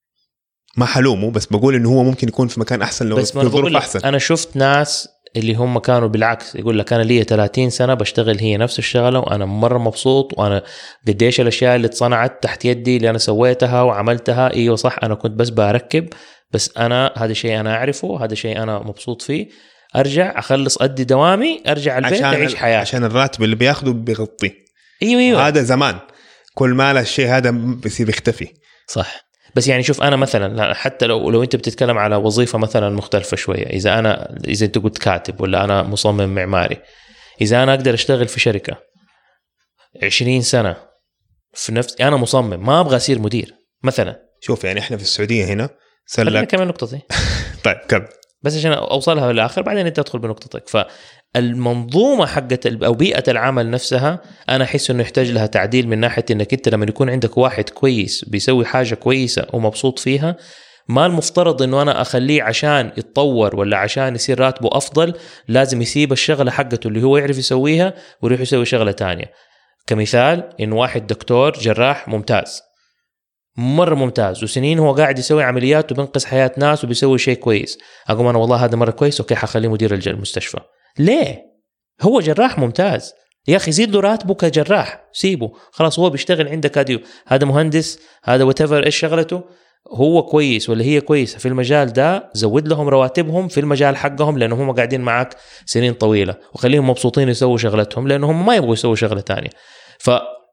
ما حلومه، بس بقول إنه هو ممكن يكون في مكان أحسن لو في ظروف أحسن. أنا شفت ناس اللي هم كانوا بالعكس يقول لك أنا لي ثلاثين سنة بشتغل هي نفس الشغلة وأنا مرة مبسوط، وأنا قديش الأشياء اللي تصنعت تحت يدي اللي أنا سويتها وعملتها. إيوه صح أنا كنت بس بركب، بس أنا هذا شيء أنا أعرفه، هذا شيء أنا مبسوط فيه. أرجع أخلص أدي دوامي أرجع البيت أعيش حياتي عشان الراتب اللي بياخده بيغطيه. أيوه أيوه هذا زمان كل ما الشيء هذا بيصير يختفي. صح. بس يعني شوف أنا مثلا حتى لو لو أنت بتتكلم على وظيفة مثلا مختلفة شوية، إذا أنا إذا أنت قلت كاتب ولا أنا مصمم معماري، إذا أنا أقدر أشتغل في شركة عشرين سنة في نفس، أنا مصمم ما أبغى أصير مدير مثلا. شوف يعني إحنا في السعودية هنا خلينا كمان نقطتي طيب كم بس عشان أوصلها للآخر بعدين أنت تدخل بنقطتك. فالمنظومة حقت أو بيئة العمل نفسها أنا أحس إنه يحتاج لها تعديل من ناحية إنك أنت لما يكون عندك واحد كويس بيسوي حاجة كويسة ومبسوط فيها، ما المفترض إنه أنا أخليه عشان يتطور ولا عشان يصير راتبه أفضل لازم يسيب الشغلة حقته اللي هو يعرف يسويها ويروح يسوي شغلة تانية. كمثال إنه واحد دكتور جراح ممتاز مرة ممتاز وسنين هو قاعد يسوي عمليات وبنقذ حياة ناس وبيسوي شيء كويس، أقوم أنا والله هذا مرة كويس أوكي حخليه مدير المستشفى. ليه؟ هو جراح ممتاز يا أخي، زيد له راتبه كجراح، سيبه خلاص هو بيشتغل عندك. هذا هذا مهندس، هذا whatever إيش شغلته، هو كويس ولا هي كويسة في المجال ده، زود لهم رواتبهم في المجال حقهم لأنه هم قاعدين معك سنين طويلة، وخليهم مبسوطين يسووا شغلتهم لأنهم ما يبغوا يسووا شغلة تانية. ف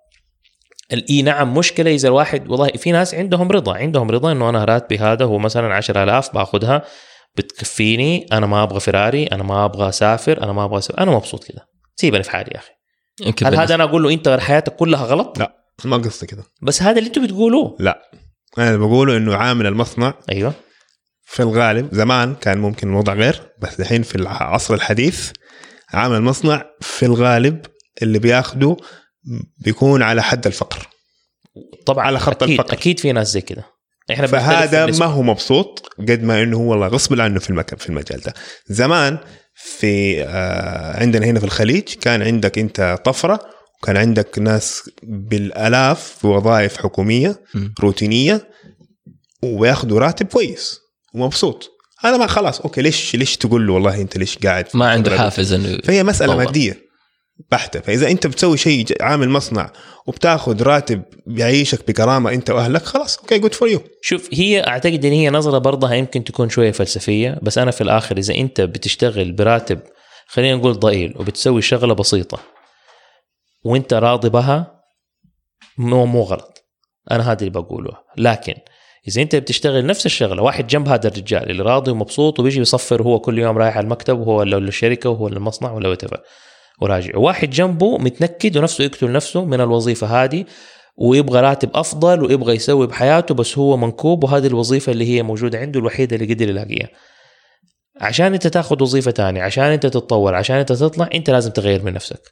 الإي نعم مشكلة إذا الواحد والله في ناس عندهم رضا، عندهم رضا إنه أنا راتبي هذا هو مثلا عشر آلاف باخدها بتكفيني، أنا ما أبغى فراري، أنا ما أبغى أسافر، أنا ما أبغى أسافر، أنا مبسوط كده، سيبني في حالي يا أخي. هل هذا أنا أقول له أنت حياتك كلها غلط؟ لا ما قصدي كده، بس هذا اللي أنتوا بتقولوه. لا أنا بقوله إنه عامل المصنع أيوة في الغالب زمان كان ممكن الوضع غير، بس الحين في العصر الحديث عامل المصنع في الغالب اللي بياخده بيكون على حد الفقر، طبعا على خط أكيد الفقر. أكيد في ناس زي كده، إحنا فهذا ما هو مبسوط قد ما إنه هو والله غصب عنه في المكان في المجال ده. زمان في آه عندنا هنا في الخليج كان عندك أنت طفرة، وكان عندك ناس بالآلاف في وظائف حكومية م. روتينية وياخدوا راتب كويس ومبسوط. هذا ما خلاص أوكي، ليش ليش تقول له والله أنت ليش قاعد ما عنده حافز إنه، فهي مسألة طبعا مادية بحتة. فإذا أنت بتسوي شيء عامل مصنع وبتاخد راتب يعيشك بكرامة أنت وأهلك، خلاص أوكي جود فور يو. شوف هي أعتقد إن هي نظرة برضها يمكن تكون شوية فلسفية، بس أنا في الآخر إذا أنت بتشتغل براتب خلينا نقول ضئيل وبتسوي شغلة بسيطة وأنت راضي بها، مو مو غلط، أنا هذا اللي بقوله. لكن إذا أنت بتشتغل نفس الشغلة، واحد جنب هذا الرجال اللي راضي ومبسوط وبيجي يصفر هو كل يوم رايح على المكتب وهو ولا الشركة وهو المصنع ولا whatever وراجع، واحد جنبه متنكد ونفسه يقتل نفسه من الوظيفة هذه ويبغى راتب أفضل ويبغى يسوي بحياته، بس هو منكوب وهذه الوظيفة اللي هي موجودة عنده الوحيدة اللي قدر يلاقيها. عشان أنت تاخد وظيفة تانية، عشان أنت تتطور، عشان أنت تطلع، أنت لازم تغير من نفسك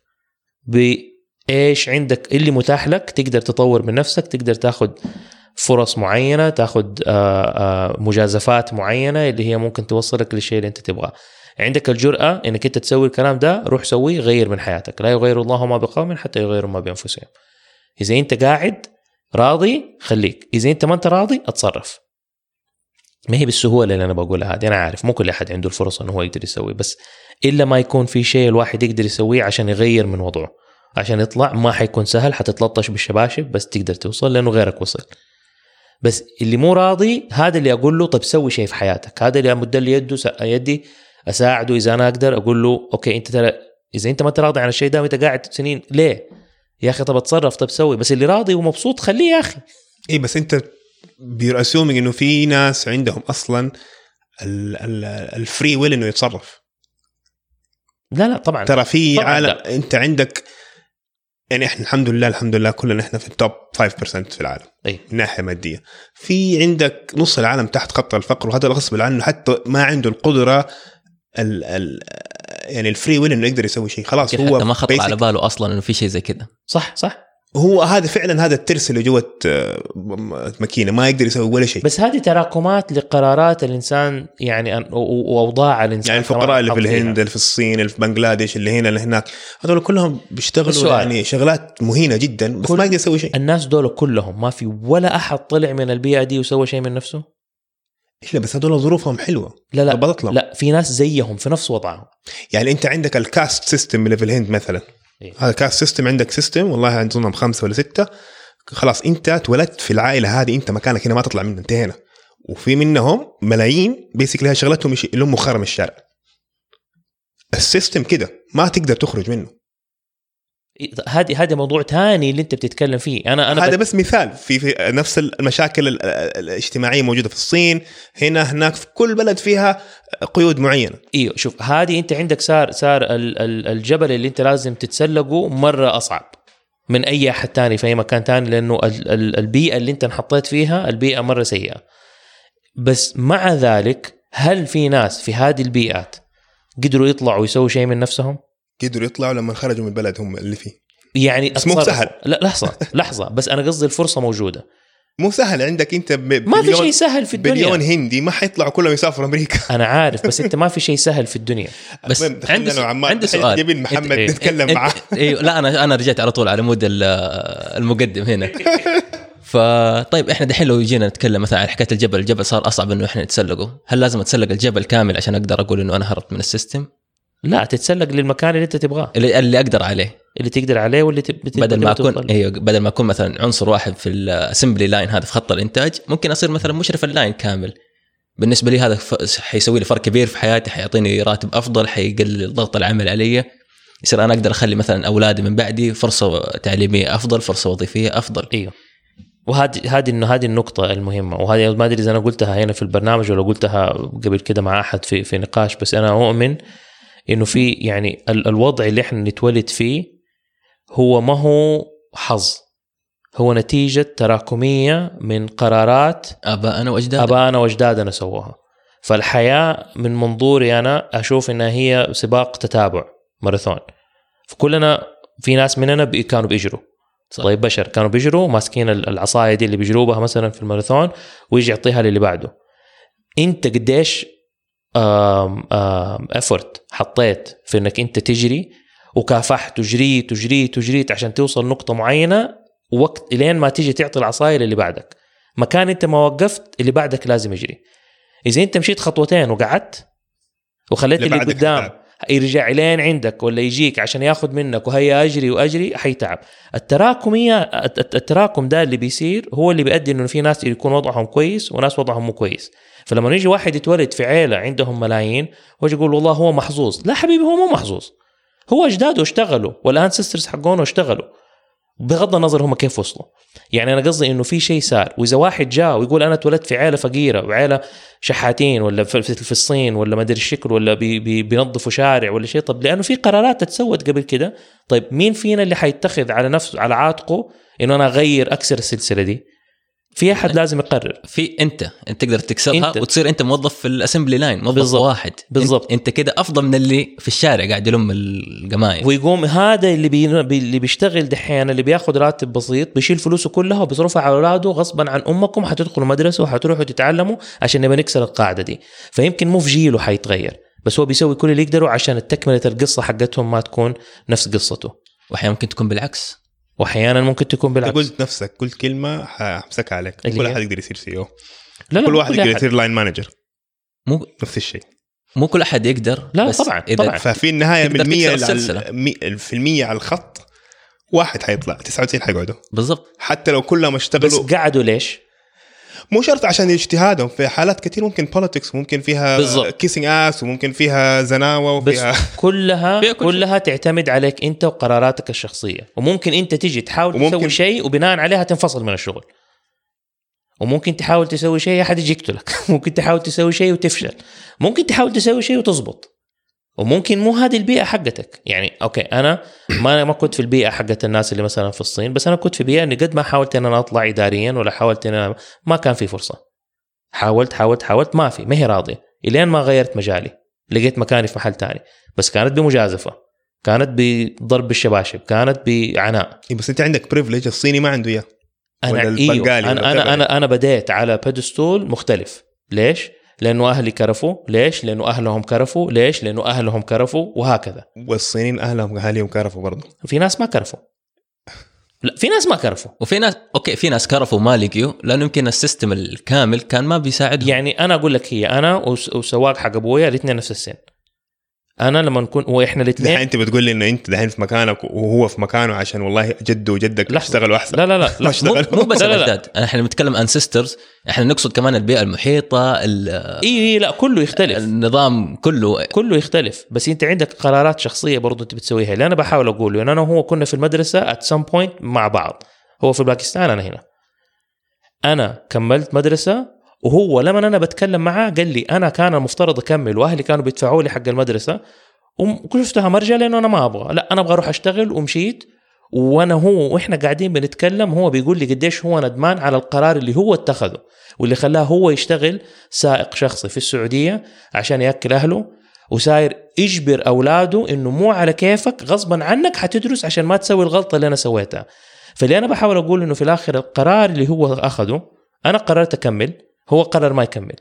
بإيش عندك اللي متاح لك، تقدر تطور من نفسك، تقدر تاخد فرص معينة، تاخد مجازفات معينة اللي هي ممكن توصلك للشيء اللي أنت تبغاه. عندك الجرأة انك انت تسوي الكلام ده، روح سويه، غير من حياتك. لا يغير الله ما بقوم حتى يغيروا ما بأنفسهم. اذا انت قاعد راضي خليك، اذا انت ما انت راضي اتصرف. ما هي بالسهولة اللي انا بقولها هذه، انا عارف مو كل احد عنده الفرصة انه هو يقدر يسوي، بس الا ما يكون في شيء الواحد يقدر يسويه عشان يغير من وضعه، عشان يطلع. ما حيكون سهل، حتتلطش بالشباشب، بس تقدر توصل لانه غيرك وصل. بس اللي مو راضي هذا اللي اقول له طب سوي شيء في حياتك، هذا اللي امد لي يده يدي اساعده اذا انا اقدر، اقول له اوكي انت ترى اذا انت ما تراضي عن الشيء ده وانت قاعد سنين ليه يا اخي، طب اتصرف، طب سوي. بس اللي راضي ومبسوط خليه يا اخي. ايه بس انت بيرأسومي انه في ناس عندهم اصلا الفري ويل انه يتصرف. لا لا طبعا ترى في عالم لا. انت عندك يعني احنا الحمد لله الحمد لله كلنا احنا في التوب خمسة بالمئة في العالم أي. من ناحيه ماديه. في عندك نص العالم تحت خط الفقر، وهذا الغصب عنه حتى ما عنده القدره ال ال يعني الفري ويل انه يقدر يسوي شيء. خلاص هو حتى ما خطر على باله اصلا انه في شيء زي كده. صح صح هو هذا فعلا هذا الترس اللي جوه ماكينه ما يقدر يسوي ولا شيء. بس هذه تراكمات لقرارات الانسان يعني واوضاع الانسان. يعني الفقراء اللي في الهند اللي في الصين اللي في بنغلاديش اللي هنا اللي هناك هذول كلهم بيشتغلوا يعني شغلات مهينه جدا بس ما يقدر يسوي شيء. الناس دول كلهم ما في ولا احد طلع من البيئه دي وسوى شيء من نفسه. لا بس هذول ظروفهم حلوه. لا لا لا في ناس زيهم في نفس وضعهم. يعني انت عندك الكاست سيستم اللي في الهند مثلا. إيه؟ هذا كاست سيستم، عندك سيستم والله عندهم خمسة ولا ستة. خلاص انت اتولدت في العائله هذه، انت مكانك هنا ما تطلع منه، انت هنا. وفي منهم ملايين بيسكلها شغلتهم يلموا خرم الشارع. السيستم كده ما تقدر تخرج منه. هذه هذا موضوع تاني اللي انت بتتكلم فيه. انا انا هذا بس مثال في, في نفس المشاكل الاجتماعيه موجوده في الصين هنا هناك، في كل بلد فيها قيود معينه. ايوه شوف هذه انت عندك صار صار الجبل اللي انت لازم تتسلقه مره اصعب من اي احد تاني في اي مكان تاني، لانه البيئه اللي انت انحطيت فيها البيئه مره سيئه. بس مع ذلك هل في ناس في هذه البيئات قدروا يطلعوا ويسووا شيء من نفسهم؟ قدروا يطلعوا لما خرجوا من البلد هم اللي فيه. يعني مو سهل. لا لحظه لحظه بس انا قصدي الفرصه موجوده. مو سهل عندك انت ب... ما في شيء سهل في الدنيا. بليون هندي ما حيطلعوا كلهم يسافروا امريكا. انا عارف بس انت ما في شيء سهل في الدنيا. بس عندي عندي سؤال جبين محمد إيه؟ نتكلم معاه. ايوه لا انا انا رجعت على طول على مود المقدم هنا. فطيب احنا دحين لو جينا نتكلم مثلا عن حكايه الجبل، الجبل صار اصعب انه احنا نتسلقه، هل لازم اتسلق الجبل كامل عشان اقدر اقول انه انا هربت من السيستم؟ لا، تتسلق للمكان اللي انت تبغاه، اللي, اللي اقدر عليه، اللي تقدر عليه واللي تب... بدل ما اكون ايوه بدل ما اكون مثلا عنصر واحد في الاسمبلي لاين هذا في خط الانتاج، ممكن اصير مثلا مشرف اللاين كامل. بالنسبه لي هذا ف... حيسوي لي فرق كبير في حياتي، حيعطيني راتب افضل، حيقلل الضغط العمل علي، يصير انا اقدر اخلي مثلا اولادي من بعدي فرصه تعليميه افضل، فرصه وظيفيه افضل. ايوه، وهذه هذه انه هذه النقطه المهمه، وهذه ما ادري اذا انا قلتها هنا في البرنامج ولا قلتها قبل كده مع احد في في نقاش، بس انا اؤمن انه في يعني ال... الوضع اللي احنا نتولد فيه هو ما هو حظ، هو نتيجه تراكميه من قرارات ابائنا واجدادنا ابائنا واجدادنا سووها. فالحياه من منظوري انا اشوف انها هي سباق تتابع، ماراثون. فكلنا في ناس مننا بي كانوا بيجروا صح. طيب بشر كانوا بيجروا ماسكين العصايه دي اللي بيجروا بها مثلا في الماراثون، ويجي يعطيها للي بعده. انت قديش آم آم افورت حطيت في انك انت تجري وكافحت وجريت وجريت وجريت عشان توصل نقطه معينه، وقت لين ما تيجي تعطي العصايه للي بعدك. مكان انت ما وقفت اللي بعدك لازم يجري. اذا انت مشيت خطوتين وقعدت وخليت اللي قدام يرجع لين عندك ولا يجيك عشان ياخد منك وهي أجري وأجري، حيتعب. التراكمية التراكم ده اللي بيصير هو اللي بيؤدي إنه في ناس يكون وضعهم كويس وناس وضعهم مو كويس. فلما يجي واحد يتولد في عيلة عندهم ملايين ويجي يقول والله هو محظوظ، لا حبيبي، هو مو محظوظ، هو أجداده اشتغلوا والأنسسترز حقونه اشتغلوا بغض النظر هم كيف وصلوا. يعني أنا قصدي إنه في شيء صار. وإذا واحد جاء ويقول أنا اتولدت في عائلة فقيرة وعائلة شحاتين ولا في الصين ولا ما أدري الشكل ولا بي بي بينظفوا شارع ولا شيء، طب لأنه في قرارات تتسوت قبل كده. طيب مين فينا اللي حيتخذ على نفسه على عاتقه إنه أنا أغير أكسر السلسلة دي؟ في أحد لازم يقرر. في أنت أنت تقدر تكسرها انت. وتصير أنت موظف في الأسمبلي لاين، موظف بالزبط. واحد بالضبط. أنت, انت كده أفضل من اللي في الشارع قاعد يلم القمايم. ويقوم هذا اللي بي... اللي بيشتغل دحين اللي بياخد راتب بسيط بيشيل فلوسه كلها وبيصرفها على أولاده غصبا عن أمكم. حتدخلوا مدرسة وحتروحوا تتعلموا عشان نبى نكسر القاعدة دي. فيمكن مو في جيله حيتغير، بس هو بيسوي كل اللي يقدره عشان التكملة القصة حقتهم ما تكون نفس قصته. وأحيانا ممكن تكون بالعكس، واحيانا ممكن تكون بالعكس. قلت نفسك قلت كلمه حمسكها عليك، كل واحد يقدر يصير سي او. لا لا كل واحد يقدر يصير لاين مانجر، مو نفس الشيء. مو كل احد يقدر. لا بس طبعا إذا طبعا. ففي النهايه من مية في المية على الخط واحد حيطلع، تسعة وتسعين حيقعدوا بالضبط. حتى لو كلهم اشتغلوا. بس قعدوا ليش؟ مو شرط عشان اجتهادهم، في حالات كتير ممكن بوليتكس، ممكن فيها كيسينج اس، وممكن فيها زناوه، وفيها بس كلها كلها تعتمد عليك انت وقراراتك الشخصيه. وممكن انت تيجي تحاول وممكن... تسوي شيء وبناء عليها تنفصل من الشغل، وممكن تحاول تسوي شيء احد يجي يقتلك ممكن تحاول تسوي شيء وتفشل، ممكن تحاول تسوي شيء وتزبط، وممكن مو هذه البيئه حقتك. يعني اوكي انا ما ما كنت في البيئه حقت الناس اللي مثلا في الصين، بس انا كنت في بيئه اني قد ما حاولت ان انا اطلع اداريا ولا حاولت ان أنا ما كان في فرصه. حاولت حاولت حاولت ما في، ما هي راضيه، الين ما غيرت مجالي لقيت مكاني في محل تاني، بس كانت بمجازفه، كانت بضرب بالشباشب، كانت بعناء. بس انت عندك بريفليج الصيني ما عنده اياه. انا إيوه. انا انا انا انا بديت على بيدستول مختلف. ليش؟ لانه اهلي كرفوا. ليش؟ لانه اهلهم كرفوا. ليش؟ لانه اهلهم كرفوا، وهكذا. والصينيين اهلهم اهاليهم كرفوا برضه. في ناس ما كرفوا. لا، في ناس ما كرفوا، وفي ناس اوكي في ناس كرفوا ما لقيوا، لانه يمكن السيستم الكامل كان ما بيساعدهم. يعني انا اقول لك، هي انا وسواق حق ابويا الاثنين نفس السن. انا لما نكون واحنا الاثنين، انت بتقول لي انه انت دحين في مكانك وهو في مكانه عشان والله جده وجدك اشتغلوا احسن. لا لا لا, لا. مو, مو بس الاجداد، احنا بنتكلم عن سيسترز، احنا نقصد كمان البيئه المحيطه. اي لا كله يختلف، النظام كله كله يختلف. بس انت عندك قرارات شخصيه برضو انت بتسويها. اللي انا بحاول اقوله ان انا وهو كنا في المدرسه at some point مع بعض، هو في باكستان انا هنا. انا كملت مدرسه وهو لما انا بتكلم معاه قال لي انا كان المفترض اكمل واهلي كانوا بيدفعوا لي حق المدرسه وشفتها مرجع لانه انا ما ابغى، لا انا ابغى اروح اشتغل، ومشيت وانا هو واحنا قاعدين بنتكلم هو بيقول لي قديش هو ندمان على القرار اللي هو اتخذه واللي خلاه هو يشتغل سائق شخصي في السعودية عشان يأكل أهله، وساير يجبر أولاده إنه مو على كيفك غصبا عنك حتدرس عشان ما تسوي الغلطة اللي أنا سويتها. فاللي أنا بحاول أقول إنه في الآخر القرار اللي هو أخذه، أنا قررت أكمل، هو قرر ما يكمل.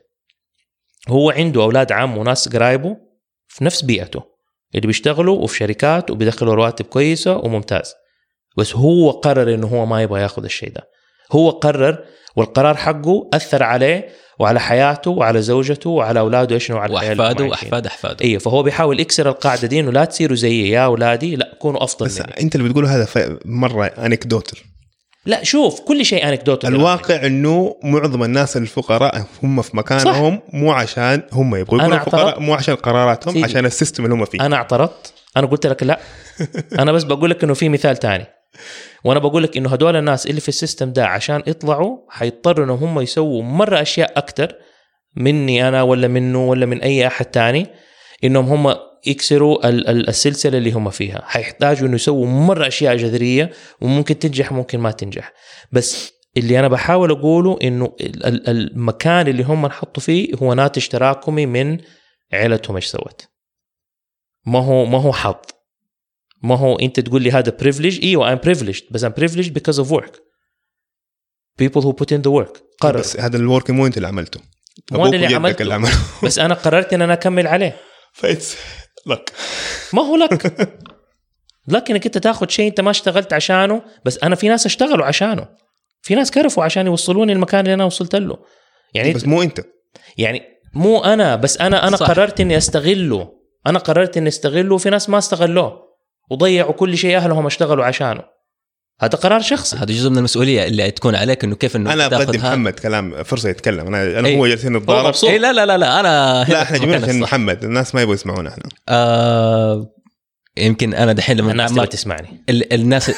هو عنده أولاد عم وناس قرايبه في نفس بيئته اللي بيشتغلوا وفي شركات وبيدخلوا رواتب كويسة وممتاز، بس هو قرر إنه هو ما يبغى ياخذ الشيء ده. هو قرر، والقرار حقه أثر عليه وعلى حياته وعلى زوجته وعلى أولاده إيش وعلى وأحفاده وأحفاد أحفاده. إيه، فهو بيحاول يكسر القاعدة دي إنه لا تصيروا زيي يا أولادي، لا كونوا أفضل بس مني. أنت اللي بتقوله هذا مرة أنكدوتل. لا شوف، كل شيء أنكدوتل. الواقع إنه معظم الناس الفقراء هم في مكانهم صح. مو عشان هم يبغوا يكونوا فقراء، مو عشان قراراتهم سيدي. عشان السيستم اللي هم فيه. أنا اعترضت، أنا قلت لك لا. أنا بس بقول لك إنه في مثال تاني، وانا بقول لك انه هدول الناس اللي في السيستم ده عشان يطلعوا حيضطروا انهم هم يسووا مره اشياء اكتر مني انا ولا منه ولا من اي احد تاني، انهم هم يكسروا السلسله اللي هم فيها. حيحتاجوا انه يسووا مره اشياء جذريه وممكن تنجح ممكن ما تنجح. بس اللي انا بحاول اقوله انه المكان اللي هم نحطوا فيه هو ناتج تراكمي من عيلتهم ايش سوت. ما هو ما هو حظ. ما هو انت تقول لي هذا privilege، ايوه I'm privileged، بس I'm privileged because of work. people who put in the work. قرر. بس هذا الورك مو انت اللي عملته، مو اللي عملته اللي بس انا قررت ان انا اكمل عليه. فايتس لك، ما هو لك لك انك انت تاخذ شيء انت ما اشتغلت عشانه. بس انا في ناس اشتغلوا عشانه، في ناس كرفوا عشان يوصلوني المكان اللي انا وصلت له. يعني بس مو انت، يعني مو انا، بس انا انا صح. قررت اني استغله، انا قررت اني استغله. في ناس ما استغلوه وضيعوا كل شيء أهلهم اشتغلوا عشانه. هذا قرار شخصي، هذا جزء من المسؤولية اللي تكون عليك إنه كيف إنه أنا بدي محمد كلام فرصة يتكلم. أنا أنا أي. هو جالسين نتضارب. إيه لا لا لا لا أنا لا إحنا جميل عشان محمد، الناس ما يبغوا يسمعونا إحنا. آه يمكن أنا دحين لما الناس ما تسمعني ال الناس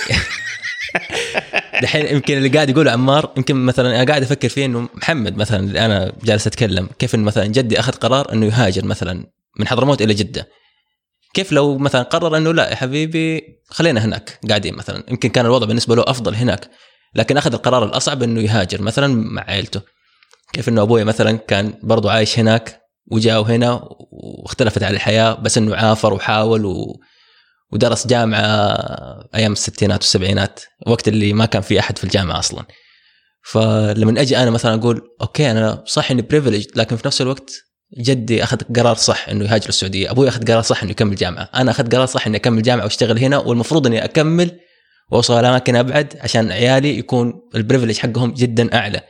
دحين يمكن اللي قاعد يقوله عمار، يمكن مثلا أنا قاعد أفكر فيه إنه محمد مثلا اللي أنا جالس أتكلم كيف إنه مثلا جدي أخذ قرار إنه يهاجر مثلا من حضرموت إلى جدة. كيف لو مثلا قرر انه لا يا حبيبي خلينا هناك قاعدين مثلا، يمكن كان الوضع بالنسبه له افضل هناك، لكن اخذ القرار الاصعب انه يهاجر مثلا مع عائلته. كيف انه ابوي مثلا كان برضو عايش هناك وجاء هنا واختلفت على الحياه، بس انه عافر وحاول و... ودرس جامعه ايام الستينات والسبعينات، وقت اللي ما كان في احد في الجامعه اصلا. فلما اجي انا مثلا اقول اوكي انا صح اني بريفليج، لكن في نفس الوقت جدي أخذ قرار صح إنه يهاجر السعودية، أبوي أخذ قرار صح إنه يكمل جامعة، أنا أخذ قرار صح إني أكمل جامعة واشتغل هنا، والمفروض إني أكمل وأوصل أماكن أبعد عشان عيالي يكون البريفليج حقهم جدا أعلى.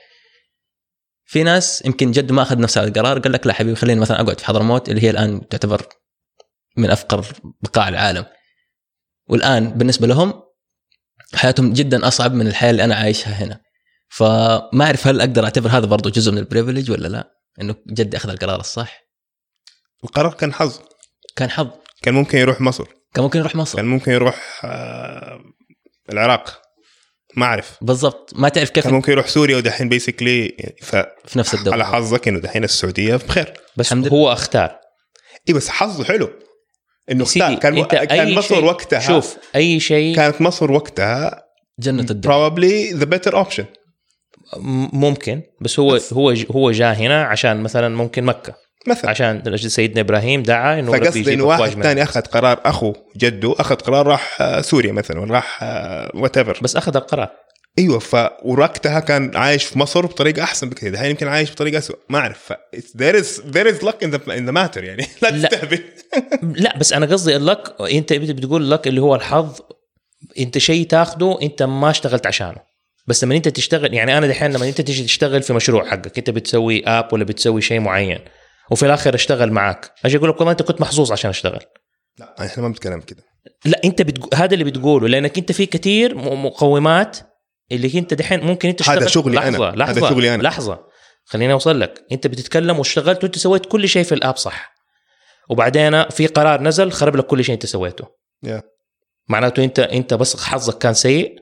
في ناس يمكن جد ما أخذ نفس هذا القرار، قال لك لا حبيبي خليني مثلا أقعد في حضرموت اللي هي الآن تعتبر من أفقر بقاع العالم، والآن بالنسبة لهم حياتهم جدا أصعب من الحياة اللي أنا عايشها هنا. فما أعرف هل أقدر أعتبر هذا برضو جزء من البريفليج ولا لا، إنه جدي أخذ القرار الصح. القرار كان حظ، كان حظ. كان ممكن يروح مصر، كان ممكن يروح مصر، كان ممكن يروح آه العراق، ما أعرف بالضبط، ما تعرف كيف. كان ممكن يروح سوريا، ودحين بيسكلي ف... في نفس الدولة. على حظك إنه دحين السعودية بخير، بس هو اختار. إيه بس حظه حلو إنه اختار. كان و... كان مصر وقتها، شوف أي شيء كانت مصر وقتها جنة الدنيا، probably the better option. ممكن، بس هو بس. هو هو جاء هنا عشان مثلا ممكن مكة مثلا، عشان سيدنا إبراهيم دعا إنه ربي يجيب واحد ثاني أخذ قرار، أخو جده أخذ قرار راح سوريا مثلا ولا راح whatever، بس أخذ القرار. أيوة، فوقتها كان عايش في مصر بطريقة أحسن بكثير، الحين يمكن عايش بطريقة أسوأ، ما أعرف. there is there is luck in the in the matter يعني لا تستهبل. لا بس أنا قصدي اللك، أنت بتقول لك اللي هو الحظ، أنت شيء تاخده أنت ما اشتغلت عشانه. بس لما انت تشتغل، يعني انا دحين لما انت تيجي تشتغل في مشروع حقك، انت بتسوي اب ولا بتسوي شيء معين وفي الاخر اشتغل معك، اجي اقول لك والله انت كنت محظوظ عشان اشتغل. لا احنا ما بنتكلم كده. لا انت بتقو... هذا اللي بتقوله، لانك انت في كتير مقومات اللي انت دحين ممكن انت تشتغل. هذا شغلي لحظة. انا لحظة. هذا شغلي انا لحظه خليني اوصل لك. انت بتتكلم واشتغلت وانت سويت كل شيء في الاب صح، وبعدين في قرار نزل خرب لك كل شيء انت سويته. yeah. معناته انت انت بس حظك كان سيء.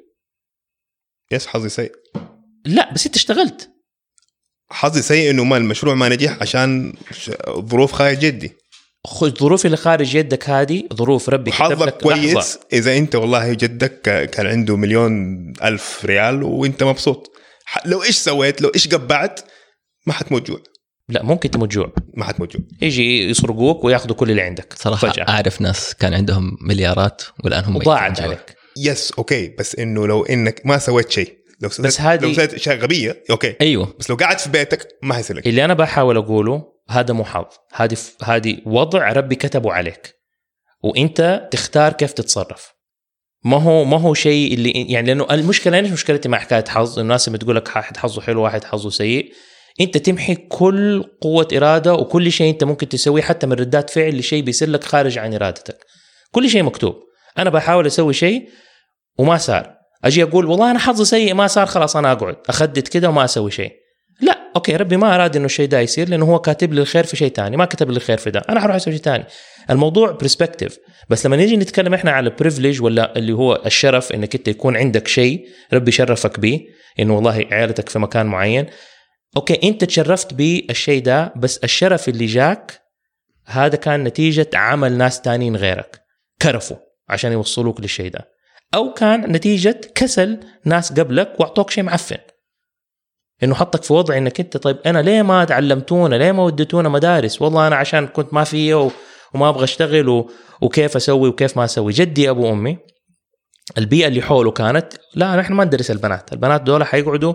يس حظي سيء. لا بس انت اشتغلت. حظي سيء انه ما المشروع ما نجح عشان ظروف خارج جدي. خذ ظروف اللي خارج يدك هذه ظروف ربي كتب حظك لك كويس لحظة. إذا أنت والله جدك كان عنده مليون ألف ريال وأنت مبسوط، لو إيش سويت لو إيش قبعت ما حتموت جوع. لا ممكن تموت جوع، ما حتموت جوع، يجي يسرقوك وياخذوا كل اللي عندك صراحة فجأة. أعرف ناس كان عندهم مليارات والآن هم ضاعت عليك. يس أوكي، بس إنه لو إنك ما سويت شيء، لو سويت بس هذه لو سويت شيء غبية أوكي أيوه، بس لو قاعد في بيتك ما حيصير لك. اللي أنا بحاول أقوله هذا مو حظ، هذه هذه وضع ربي كتبه عليك وأنت تختار كيف تتصرف. ما هو ما هو شيء اللي يعني، لأنه المشكلة مش مشكلتي مع حكاية حظ، الناس بتقول لك واحد حظه حلو واحد حظه سيء. أنت تمحي كل قوة إرادة وكل شيء أنت ممكن تسويه حتى من ردات فعل لشيء بيصير لك خارج عن إرادتك. كل شيء مكتوب. أنا بحاول أسوي شيء وما صار، أجي أقول والله أنا حظي سيء ما صار، خلاص أنا أقعد أخدت كده وما أسوي شيء. لا أوكي، ربي ما أراد إنه الشيء ده يصير لأنه هو كاتب لي الخير في شيء تاني، ما كتب لي الخير في ده، أنا هروح أسوي شيء تاني. الموضوع برسبكتيف. بس لما نيجي نتكلم إحنا على بريفليج ولا اللي هو الشرف إنك أنت يكون عندك شيء ربي شرفك به، إنه والله عائلتك في مكان معين، أوكي أنت تشرفت بالشيء ده، بس الشرف اللي جاك هذا كان نتيجة عمل ناس تانيين غيرك كرفوا عشان يوصلوك للشيء ده، أو كان نتيجة كسل ناس قبلك وأعطوك شيء معفن، إنه حطك في وضع إنك أنت طيب أنا ليه ما تعلمتونا، ليه ما وديتونا مدارس، والله أنا عشان كنت ما فيه وما أبغى أشتغل و... وكيف أسوي وكيف ما أسوي. جدي أبو أمي البيئة اللي حوله كانت لا نحن ما ندرس البنات، البنات دول حيقعدوا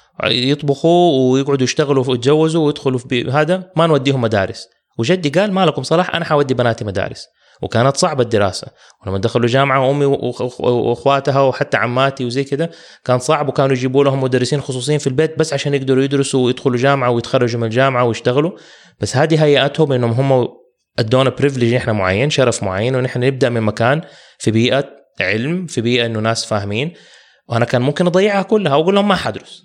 يطبخوا ويقعدوا يشتغلوا ويتجوزوا ويدخلوا في هذا، ما نوديهم مدارس. وجدي قال ما لكم صلاح، أنا حودي بناتي مدارس. وكانت صعبة الدراسة، ولما دخلوا جامعة أمي وأخواتها وحتى عماتي وزي كده كان صعب، وكانوا يجيبوا لهم مدرسين خصوصيين في البيت بس عشان يقدروا يدرسوا ويدخلوا جامعة ويتخرجوا من الجامعة ويشتغلوا. بس هذه هيئتهم إنهم هم ادونا بريفليج احنا معين، شرف معين، ونحن نبدأ من مكان في بيئة علم، في بيئة إنه ناس فاهمين. وأنا كان ممكن أضيعها كلها وأقول لهم ما حدرس،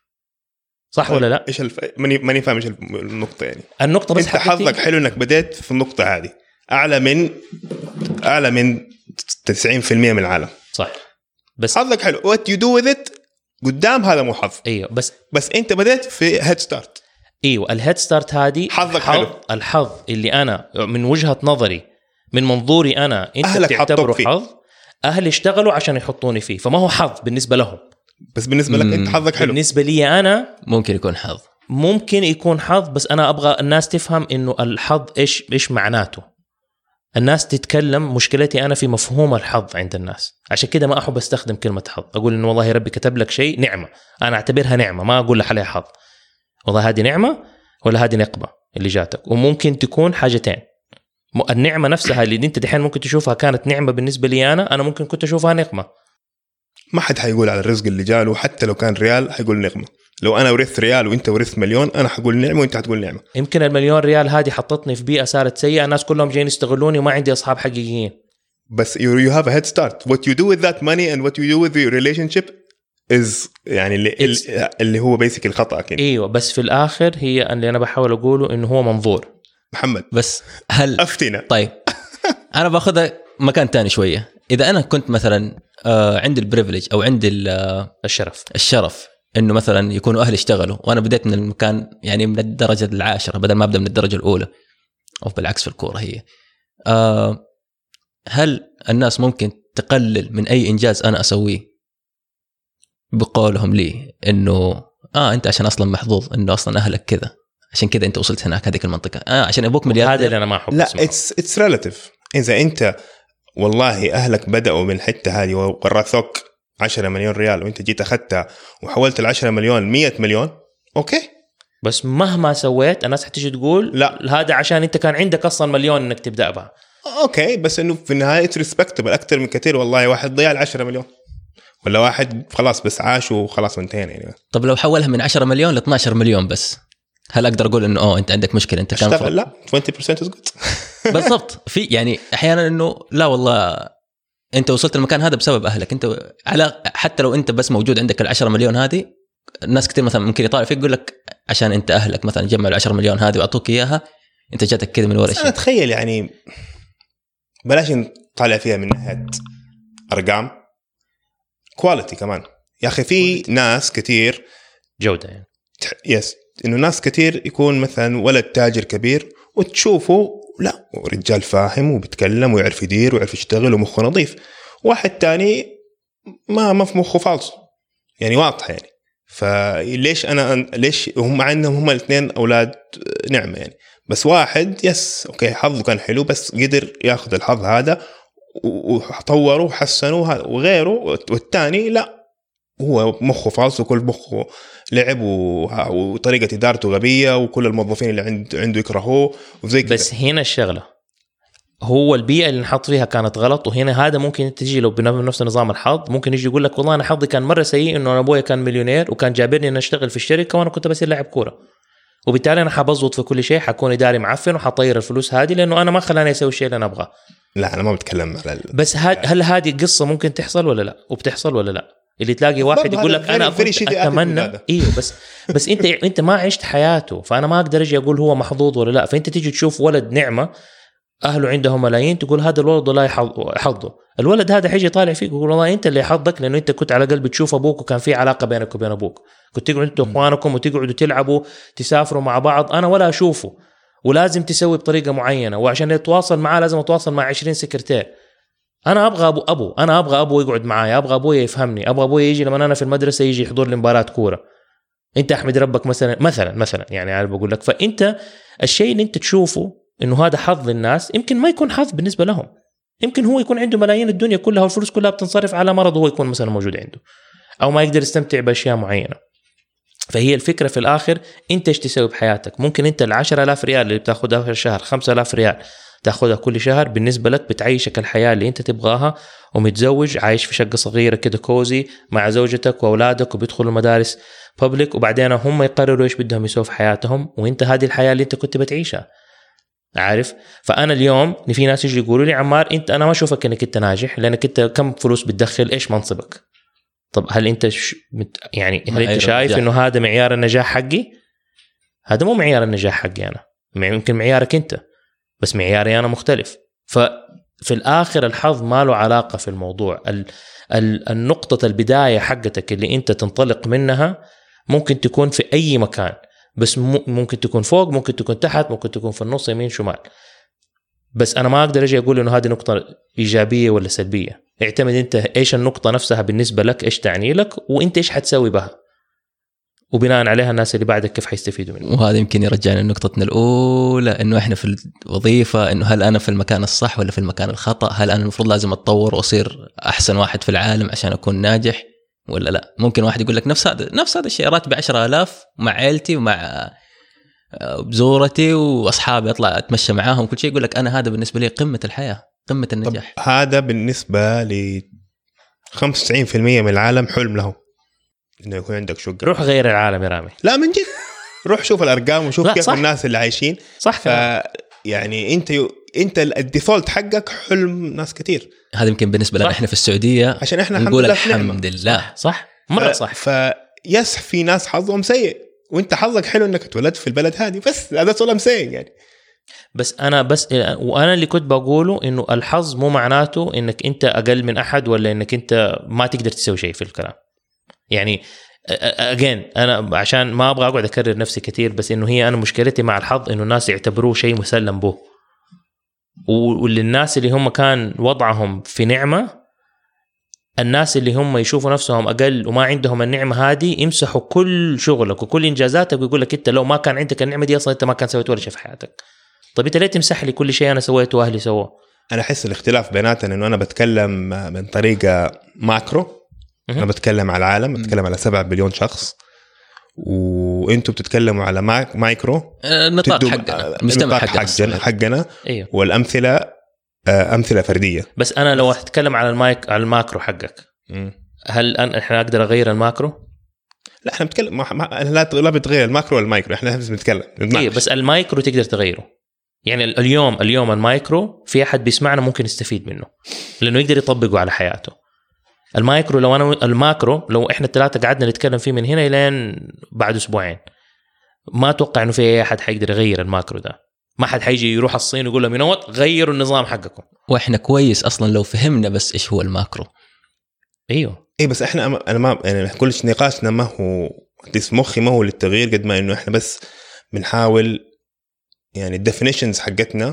صح ولا لا؟ ايش الف... ماني ماني فاهم ايش النقطه يعني. النقطه بس انت حظك حلو انك بديت في النقطه هذه اعلى من اعلى من تسعين بالمئة من العالم، صح، بس حظك حلو. وات يو دو وذ ات قدام هذا مو حظ. ايوه بس بس انت بديت في هيد ستارت. ايوه الهيد ستارت هذه حظك حظ. حلو. الحظ اللي انا من وجهه نظري من منظوري انا انت بتعتبره حظ، اهلي اشتغلوا عشان يحطوني فيه، فما هو حظ بالنسبه لهم. بس بالنسبه لك انت حظك حلو. بالنسبه لي انا ممكن يكون حظ، ممكن يكون حظ، بس انا ابغى الناس تفهم انه الحظ ايش ايش معناته. الناس تتكلم، مشكلتي انا في مفهوم الحظ عند الناس، عشان كده ما احب استخدم كلمه حظ. اقول انه والله ربي كتب لك شيء نعمه، انا اعتبرها نعمه، ما اقول لك عليها حظ. والله هذه نعمه ولا هذه نقمه اللي جاتك، وممكن تكون حاجتين. النعمه نفسها اللي انت دحين ممكن تشوفها كانت نعمه بالنسبه لي انا انا ممكن كنت اشوفها نقمه. ما حد حيقول على الرزق اللي جاله حتى لو كان ريال حيقول نقمه. لو انا ورثت ريال وانت ورثت مليون انا حقول نعمه وانت حتقول نعمه. يمكن المليون ريال هذه حطتني في بيئه صارت سيئه، الناس كلهم جايين يستغلوني وما عندي اصحاب حقيقيين. بس you, you have a head start. What you do with that money and what you do with your relationship is يعني اللي, اللي هو basic الخطأ كده. ايوه بس في الاخر هي اللي انا بحاول اقوله انه هو منظور. محمد بس هل افتينا طيب انا باخذها مكان تاني شويه. اذا انا كنت مثلا آه عندي البريفليج او عندي الشرف الشرف انه مثلا يكونوا اهلي اشتغلوا وانا بديت من المكان يعني من الدرجه العاشره بدل ما ابدا من الدرجه الاولى، او بالعكس في الكوره هي آه هل الناس ممكن تقلل من اي انجاز انا اسويه بقولهم لي انه اه انت عشان اصلا محظوظ انه اصلا اهلك كذا عشان كذا انت وصلت هناك هذيك المنطقه، اه عشان ابوك مليار. هذا اللي انا ما احب لا اسمعه. اتس اتس ريلاتيف. اذا انت والله اهلك بداوا من الحته هذه وورثوك عشرة مليون ريال وانت جيت اخذتها وحولت العشرة مليون مية مليون، اوكي. بس مهما سويت الناس حتيجي تقول لا هذا عشان انت كان عندك اصلا مليون انك تبدا بها. اوكي بس انه في النهايه ريسبكتبل اكثر من كثير. والله واحد ضيع العشرة مليون ولا واحد خلاص بس عاش وخلاص وانتهينا يعني. طب لو حولها من عشرة مليون ل اثنا عشر مليون بس، هل اقدر اقول انه اه انت عندك مشكله انت كان اشتغل؟ لا عشرين بالمئة is good. بالضبط. في يعني احيانا انه لا والله انت وصلت المكان هذا بسبب اهلك انت، على حتى لو انت بس موجود عندك العشرة مليون هذه، الناس كتير مثلا ممكن يطالع فيك يقول لك عشان انت اهلك مثلا جمعوا العشرة مليون هذه واعطوك اياها انت جاتك كذا من ورا شيء. انا اتخيل يعني بلاش نطالع فيها من ناحيه ارقام، كواليتي كمان يا اخي. في ناس كتير جوده يعني يس انه ناس كتير يكون مثلا ولد تاجر كبير وتشوفه لا رجال فاهم وبيتكلم ويعرف يدير ويعرف يشتغل ومخه نظيف. واحد تاني ما ما في مخه فالص يعني واضح يعني. فليش أنا ليش هم عندهم هم الاثنين أولاد نعمة يعني، بس واحد يس أوكي حظه كان حلو بس قدر ياخذ الحظ هذا وطوره وحسنه، وغيره والتاني لا هو مخه فالص وكل مخه لعب وطريقة إدارته غبية وكل الموظفين اللي عنده عنده يكرهوه وزي كده. بس هنا الشغلة هو البيئة اللي نحط فيها كانت غلط، وهنا هذا ممكن تجي لو بنفس نظام الحظ ممكن يجي يقول لك والله أنا حظي كان مرة سيء إنه أنا أبويا كان مليونير وكان جابرني إن أشتغل في الشركة وأنا كنت بس لاعب كورة، وبالتالي أنا حبضبط في كل شيء، حكون إداري معفن وحطير الفلوس هذه لأنه أنا ما خلاني أسوي الشيء اللي أنا أبغاه. لا أنا ما بتكلم على ال... بس هل هذه قصة ممكن تحصل ولا لا؟ وبتحصل ولا لا؟ اللي تلاقي واحد يقول لك انا كنت اتمنى ايوه بس بس انت انت ما عشت حياته، فانا ما اقدر اجي اقول هو محظوظ ولا لا. فانت تيجي تشوف ولد نعمه اهله عندهم ملايين تقول هذا الولد لا يحظه، الولد هذا حيجي طالع فيك يقول والله انت اللي حظك لانه انت كنت على الاقل بتشوف ابوك وكان في علاقه بينك وبين ابوك، كنت تقعدوا انتوا اخوانكم وتقعدوا تلعبوا تسافروا مع بعض، انا ولا اشوفه ولازم تسوي بطريقه معينه، وعشان اتواصل معاه لازم اتواصل مع عشرين سكرتير. انا ابغى ابو ابو انا ابغى ابو يقعد معايا، ابغى ابوي يفهمني، ابغى ابوي يجي لما انا في المدرسه يجي يحضر لي مباراه كوره. انت احمد ربك مثلا مثلا مثلا يعني انا بقول لك، فانت الشيء اللي انت تشوفه انه هذا حظ للناس يمكن ما يكون حظ بالنسبه لهم، يمكن هو يكون عنده ملايين الدنيا كلها والفلوس كلها بتنصرف على مرض وهو يكون مثلا موجود عنده، او ما يقدر يستمتع باشياء معينه. فهي الفكره في الاخر انت ايش تسوي بحياتك. ممكن انت العشرة آلاف ريال اللي بتاخذها في الشهر، خمسة آلاف ريال تاخذها كل شهر، بالنسبة لك بتعيشك الحياة اللي انت تبغاها، ومتزوج عايش في شقة صغيرة كده كوزي مع زوجتك وأولادك وبيدخلوا المدارس بابليك، وبعدين هم يقرروا ايش بدهم يسووا في حياتهم، وانت هذه الحياة اللي انت كنت بتعيشها. عارف؟ فأنا اليوم في ناس يجي يقولوا لي عمار انت انا ما اشوفك انك انت ناجح لانك انت كم فلوس بتدخل، ايش منصبك؟ طب هل انت ش... يعني هل انت شايف انه هذا معيار النجاح حقي؟ هذا مو معيار النجاح حقي انا، يمكن معيارك انت، بس معياري أنا مختلف. ففي الآخر الحظ ما له علاقة في الموضوع. ال ال النقطة البداية حقتك اللي أنت تنطلق منها ممكن تكون في أي مكان، بس ممكن تكون فوق، ممكن تكون تحت، ممكن تكون في النص، يمين شمال. بس أنا ما أقدر أجي أقول إنه هذه نقطة إيجابية ولا سلبية. اعتمد أنت إيش النقطة نفسها بالنسبة لك، إيش تعني لك، وأنت إيش حتسوي بها، وبناء عليها الناس اللي بعدك كيف حيستفيدوا منه. وهذا يمكن يرجعنا لنقطتنا الأولى، إنه إحنا في الوظيفة، إنه هل أنا في المكان الصح ولا في المكان الخطأ؟ هل أنا المفروض لازم أتطور وأصير أحسن واحد في العالم عشان أكون ناجح ولا لا؟ ممكن واحد يقول لك نفس هذا نفس هذا الشيء، راتبي عشرة آلاف مع عائلتي ومع بزورتي وأصحابي أطلع أتمشى معاهم كل شيء، يقول لك أنا هذا بالنسبة لي قمة الحياة، قمة النجاح. هذا بالنسبة ل خمسة وتسعين بالمئة من العالم حلم له إنه يكون عندك شقة. روح غير العالم يا رامي. لا من جد روح شوف الأرقام وشوف كيف صح. الناس اللي عايشين صح. ف... يعني أنت ي... أنت الديفولت حقك حلم ناس كتير. هذا يمكن بالنسبة لنا إحنا في السعودية عشان إحنا نقول الحمد لله. صح, صح. مرة صح. فيس في ناس حظهم سيء وأنت حظك حلو إنك اتولدت في البلد هذه، بس هذا سلام سيء يعني. بس أنا بس وأنا اللي كنت بقوله إنه الحظ مو معناته إنك أنت أقل من أحد ولا إنك أنت ما تقدر تسوي شيء في الكلام. يعني أجين أنا عشان ما أبغى أقعد أكرر نفسي كتير، بس إنه هي أنا مشكلتي مع الحظ إنه الناس يعتبروه شيء مسلم به، وللناس اللي هم كان وضعهم في نعمة، الناس اللي هم يشوفوا نفسهم أقل وما عندهم النعمة هذه يمسحوا كل شغلك وكل إنجازاتك ويقول لك أنت لو ما كان عندك النعمة دي أصلا أنت ما كان سويت ولا شيء في حياتك. طب أنت ليه تمسح لي كل شيء أنا سويته وأهلي سووه؟ أنا أحس الاختلاف بيناتنا إنه أنا بتكلم من طريقة ماكرو، أنا بتكلم على العالم، بتكلم على سبعة بليون شخص، وأنتوا بتتكلموا على مايكرو النطاق حقنا، المجتمع حقنا, حقنا. أيوه. والأمثلة أمثلة فردية. بس أنا لو أتكلم على المايك على الماكرو حقك، م. هل أنا إحنا أقدر أغير الماكرو؟ لا إحنا بنتكلم ما لا لا بتغير الماكرو والمايكرو، إحنا بس بنتكلم. إيه بس المايكرو تقدر تغيره. يعني اليوم اليوم المايكرو في أحد بيسمعنا ممكن يستفيد منه لأنه يقدر يطبقه على حياته. المايكرو لو أنا الماكرو لو إحنا الثلاثة قعدنا نتكلم فيه من هنا إلى بعد أسبوعين، ما أتوقع إنه في أي أحد حيقدر يغير الماكرو ده. ما حد حيجي يروح الصين ويقول لهم ينوت غيروا النظام حقكم. وإحنا كويس أصلا لو فهمنا بس إيش هو الماكرو. أيوه إيه بس إحنا أنا ما يعني كل نقاشنا ما هو ديس مخي ما هو للتغيير قد ما إنه إحنا بس بنحاول يعني الديفينيشنز حقتنا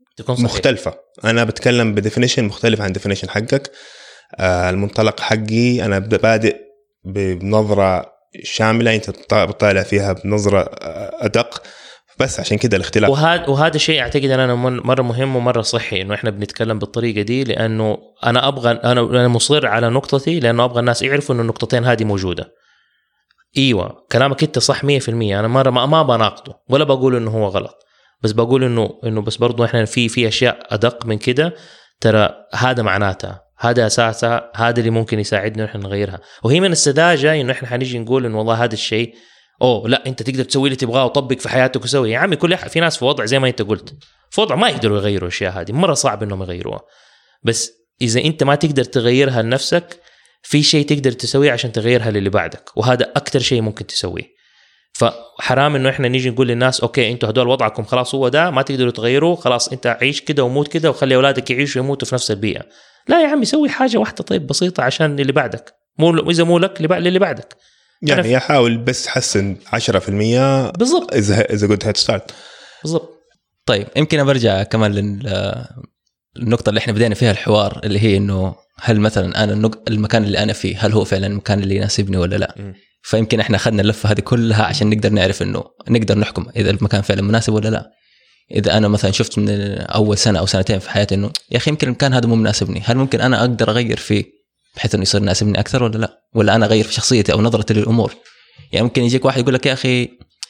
تكون صحيح. مختلفة. أنا بتكلم بديفينيشن مختلف عن ديفينيشن حقك. آه المنطلق حقي أنا بادئ بنظرة شاملة، أنت بتطالع فيها بنظرة أدق، بس عشان كده الاختلاف. وهذا وهذا شيء أعتقد أن أنا مرة مهم ومرة صحي إنه إحنا بنتكلم بالطريقة دي، لأنه أنا أبغى أنا أنا مصر على نقطتي، لأنه أبغى الناس يعرفوا إنه النقطتين هذه موجودة. ايوه كلامك انت صح مية في المية، انا مره ما ما بناقضه ولا بقول انه هو غلط، بس بقول انه انه بس برضو احنا في في اشياء ادق من كده، ترى هذا معناتها، هذا اساسها، هذا اللي ممكن يساعدنا احنا نغيرها. وهي من السذاجه انه احنا حنيجي نقول انه والله هذا الشيء اوه لا انت تقدر تسوي اللي تبغاه وطبق في حياتك وسوي. يا عمي كل في ناس في وضع زي ما انت قلت، في وضع ما يقدروا يغيروا الاشياء هذه، مره صعب انهم يغيروها. بس اذا انت ما تقدر تغيرها لنفسك، في شيء تقدر تسويه عشان تغيرها للي بعدك، وهذا أكتر شيء ممكن تسويه. فحرام إنه إحنا نيجي نقول للناس أوكي أنتوا هدول وضعكم خلاص هو ده، ما تقدروا تغيروه، خلاص أنت عيش كده وموت كده وخلي أولادك يعيشوا ويموتوا في نفس البيئة. لا يا عمي سوي حاجة واحدة طيب بسيطة عشان اللي بعدك، مو إذا مو لك للي بعدك يعني يحاول بس حسن عشرة في المية بالضبط إذا إذا قلت هتستارت بالضبط. طيب يمكن برجع كمان للنقطة اللي إحنا بدينا فيها الحوار، اللي هي إنه هل مثلا أنا المكان اللي أنا فيه هل هو فعلا المكان اللي يناسبني ولا لا؟ م. فيمكن إحنا أخذنا اللفة هذه كلها عشان نقدر نعرف إنه نقدر نحكم إذا المكان فعلا مناسب ولا لا. إذا أنا مثلا شفت من أول سنة أو سنتين في حياتي إنه يا أخي يمكن المكان هذا مو مناسبني، هل ممكن أنا أقدر أغير فيه بحيث إنه يصير يناسبني أكثر ولا لا؟ ولا أنا أغير في شخصيتي أو نظرتي للأمور؟ يعني ممكن يجيك واحد يقول لك يا أخي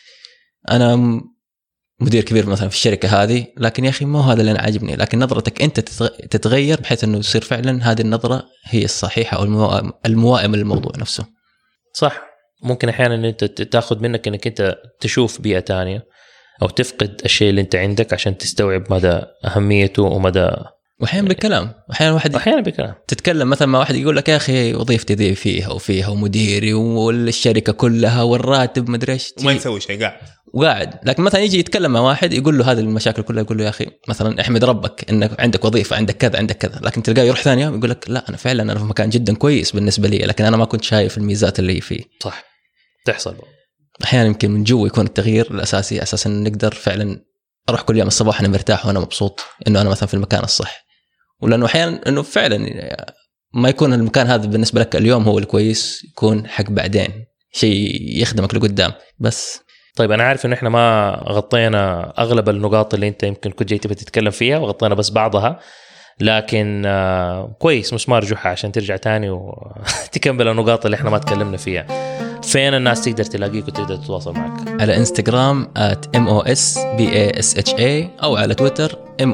أنا مدير كبير مثلا في الشركة هذه، لكن يا أخي مو هذا اللي أنا عاجبني، لكن نظرتك أنت تتغير بحيث أنه يصير فعلا هذه النظرة هي الصحيحة أو الموائمة للموضوع نفسه. صح. ممكن أحيانا أن أنت تأخذ منك أنك أنت تشوف بيئة تانية أو تفقد الشيء اللي أنت عندك عشان تستوعب مدى أهميته ومدى. وأحيانا بالكلام، أحيانا واحد أحيانا بالكلام تتكلم مثلا مع واحد يقول لك يا أخي وظيفتي ذي فيها وفيها ومديري والشركة كلها والراتب مدري إيش، وما يسوي شيء قاعد وقاعد لكن مثلا يجي يتكلم مع واحد يقول له هذه المشاكل كلها، يقول له يا أخي مثلا احمد ربك إنك عندك وظيفة عندك كذا عندك كذا، لكن تلقاه يروح ثانية يقول لك لا أنا فعلا أنا في مكان جدا كويس بالنسبة لي، لكن أنا ما كنت شايف الميزات اللي فيه. صح تحصل أحيانا يمكن من جوا يكون التغيير الأساسي أساسا نقدر فعلا أروح كل يوم الصباح أنا مرتاح وأنا مبسوط إنه أنا مثلا في المكان الصح، ولأنه أحيانا إنه فعلا ما يكون المكان هذا بالنسبة لك اليوم هو الكويس، يكون حق بعدين شيء يخدمك لقدام بس. طيب أنا عارف إنه إحنا ما غطينا أغلب النقاط اللي أنت يمكن كنت جاي تبي تتكلم فيها، وغطينا بس بعضها، لكن آه كويس مسمار جحا عشان ترجع تاني وتكمل النقاط اللي إحنا ما تكلمنا فيها. فين الناس تقدر تلاقيك وتقدر تتواصل معك؟ على انستغرام at mosbasha أو على تويتر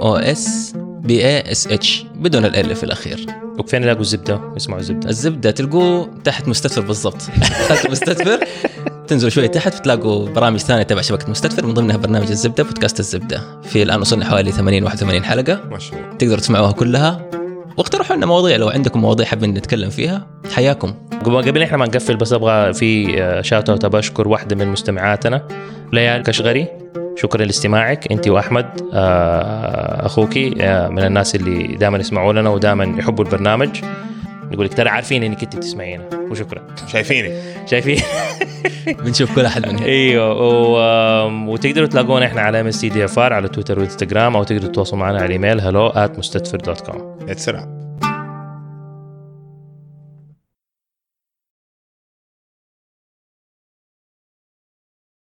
mosbash بدون ال في الأخير. وفين يلاقوا الزبدة؟ يسمعوا الزبدة؟ الزبدة تلقوه تحت مستدفر بالضبط. تحت مستدفر تنزلوا شوية تحت بتلاقوا برامج ثانية تبع شبكة مستدفر، من ضمنها برنامج الزبدة بودكاست الزبدة. في الآن وصلنا حوالي ثمانين واحد وثمانين حلقة ما شاء الله، تقدروا تسمعوها كلها واقترحوا لنا مواضيع لو عندكم مواضيع حابين نتكلم فيها. حياكم. قبل احنا ما نقفل بس ابغى في شاوت اوت ابشكر واحده من مستمعاتنا ليال كشغري، شكرا لاستماعك انت واحمد اخوكي من الناس اللي دائما يسمعوا لنا ودائما يحبوا البرنامج. نقول لك ترى عارفين انك انت تسمعينا وشكرا. شايفيني شايفين بنشوف كل احد من هنا. ايوه و... وتقدروا تلاقونا احنا على ام اس تي دي اف ار على تويتر وانستغرام، او تقدروا تتواصلوا معنا على الايميل hello at mustadfir dot com. اتسرع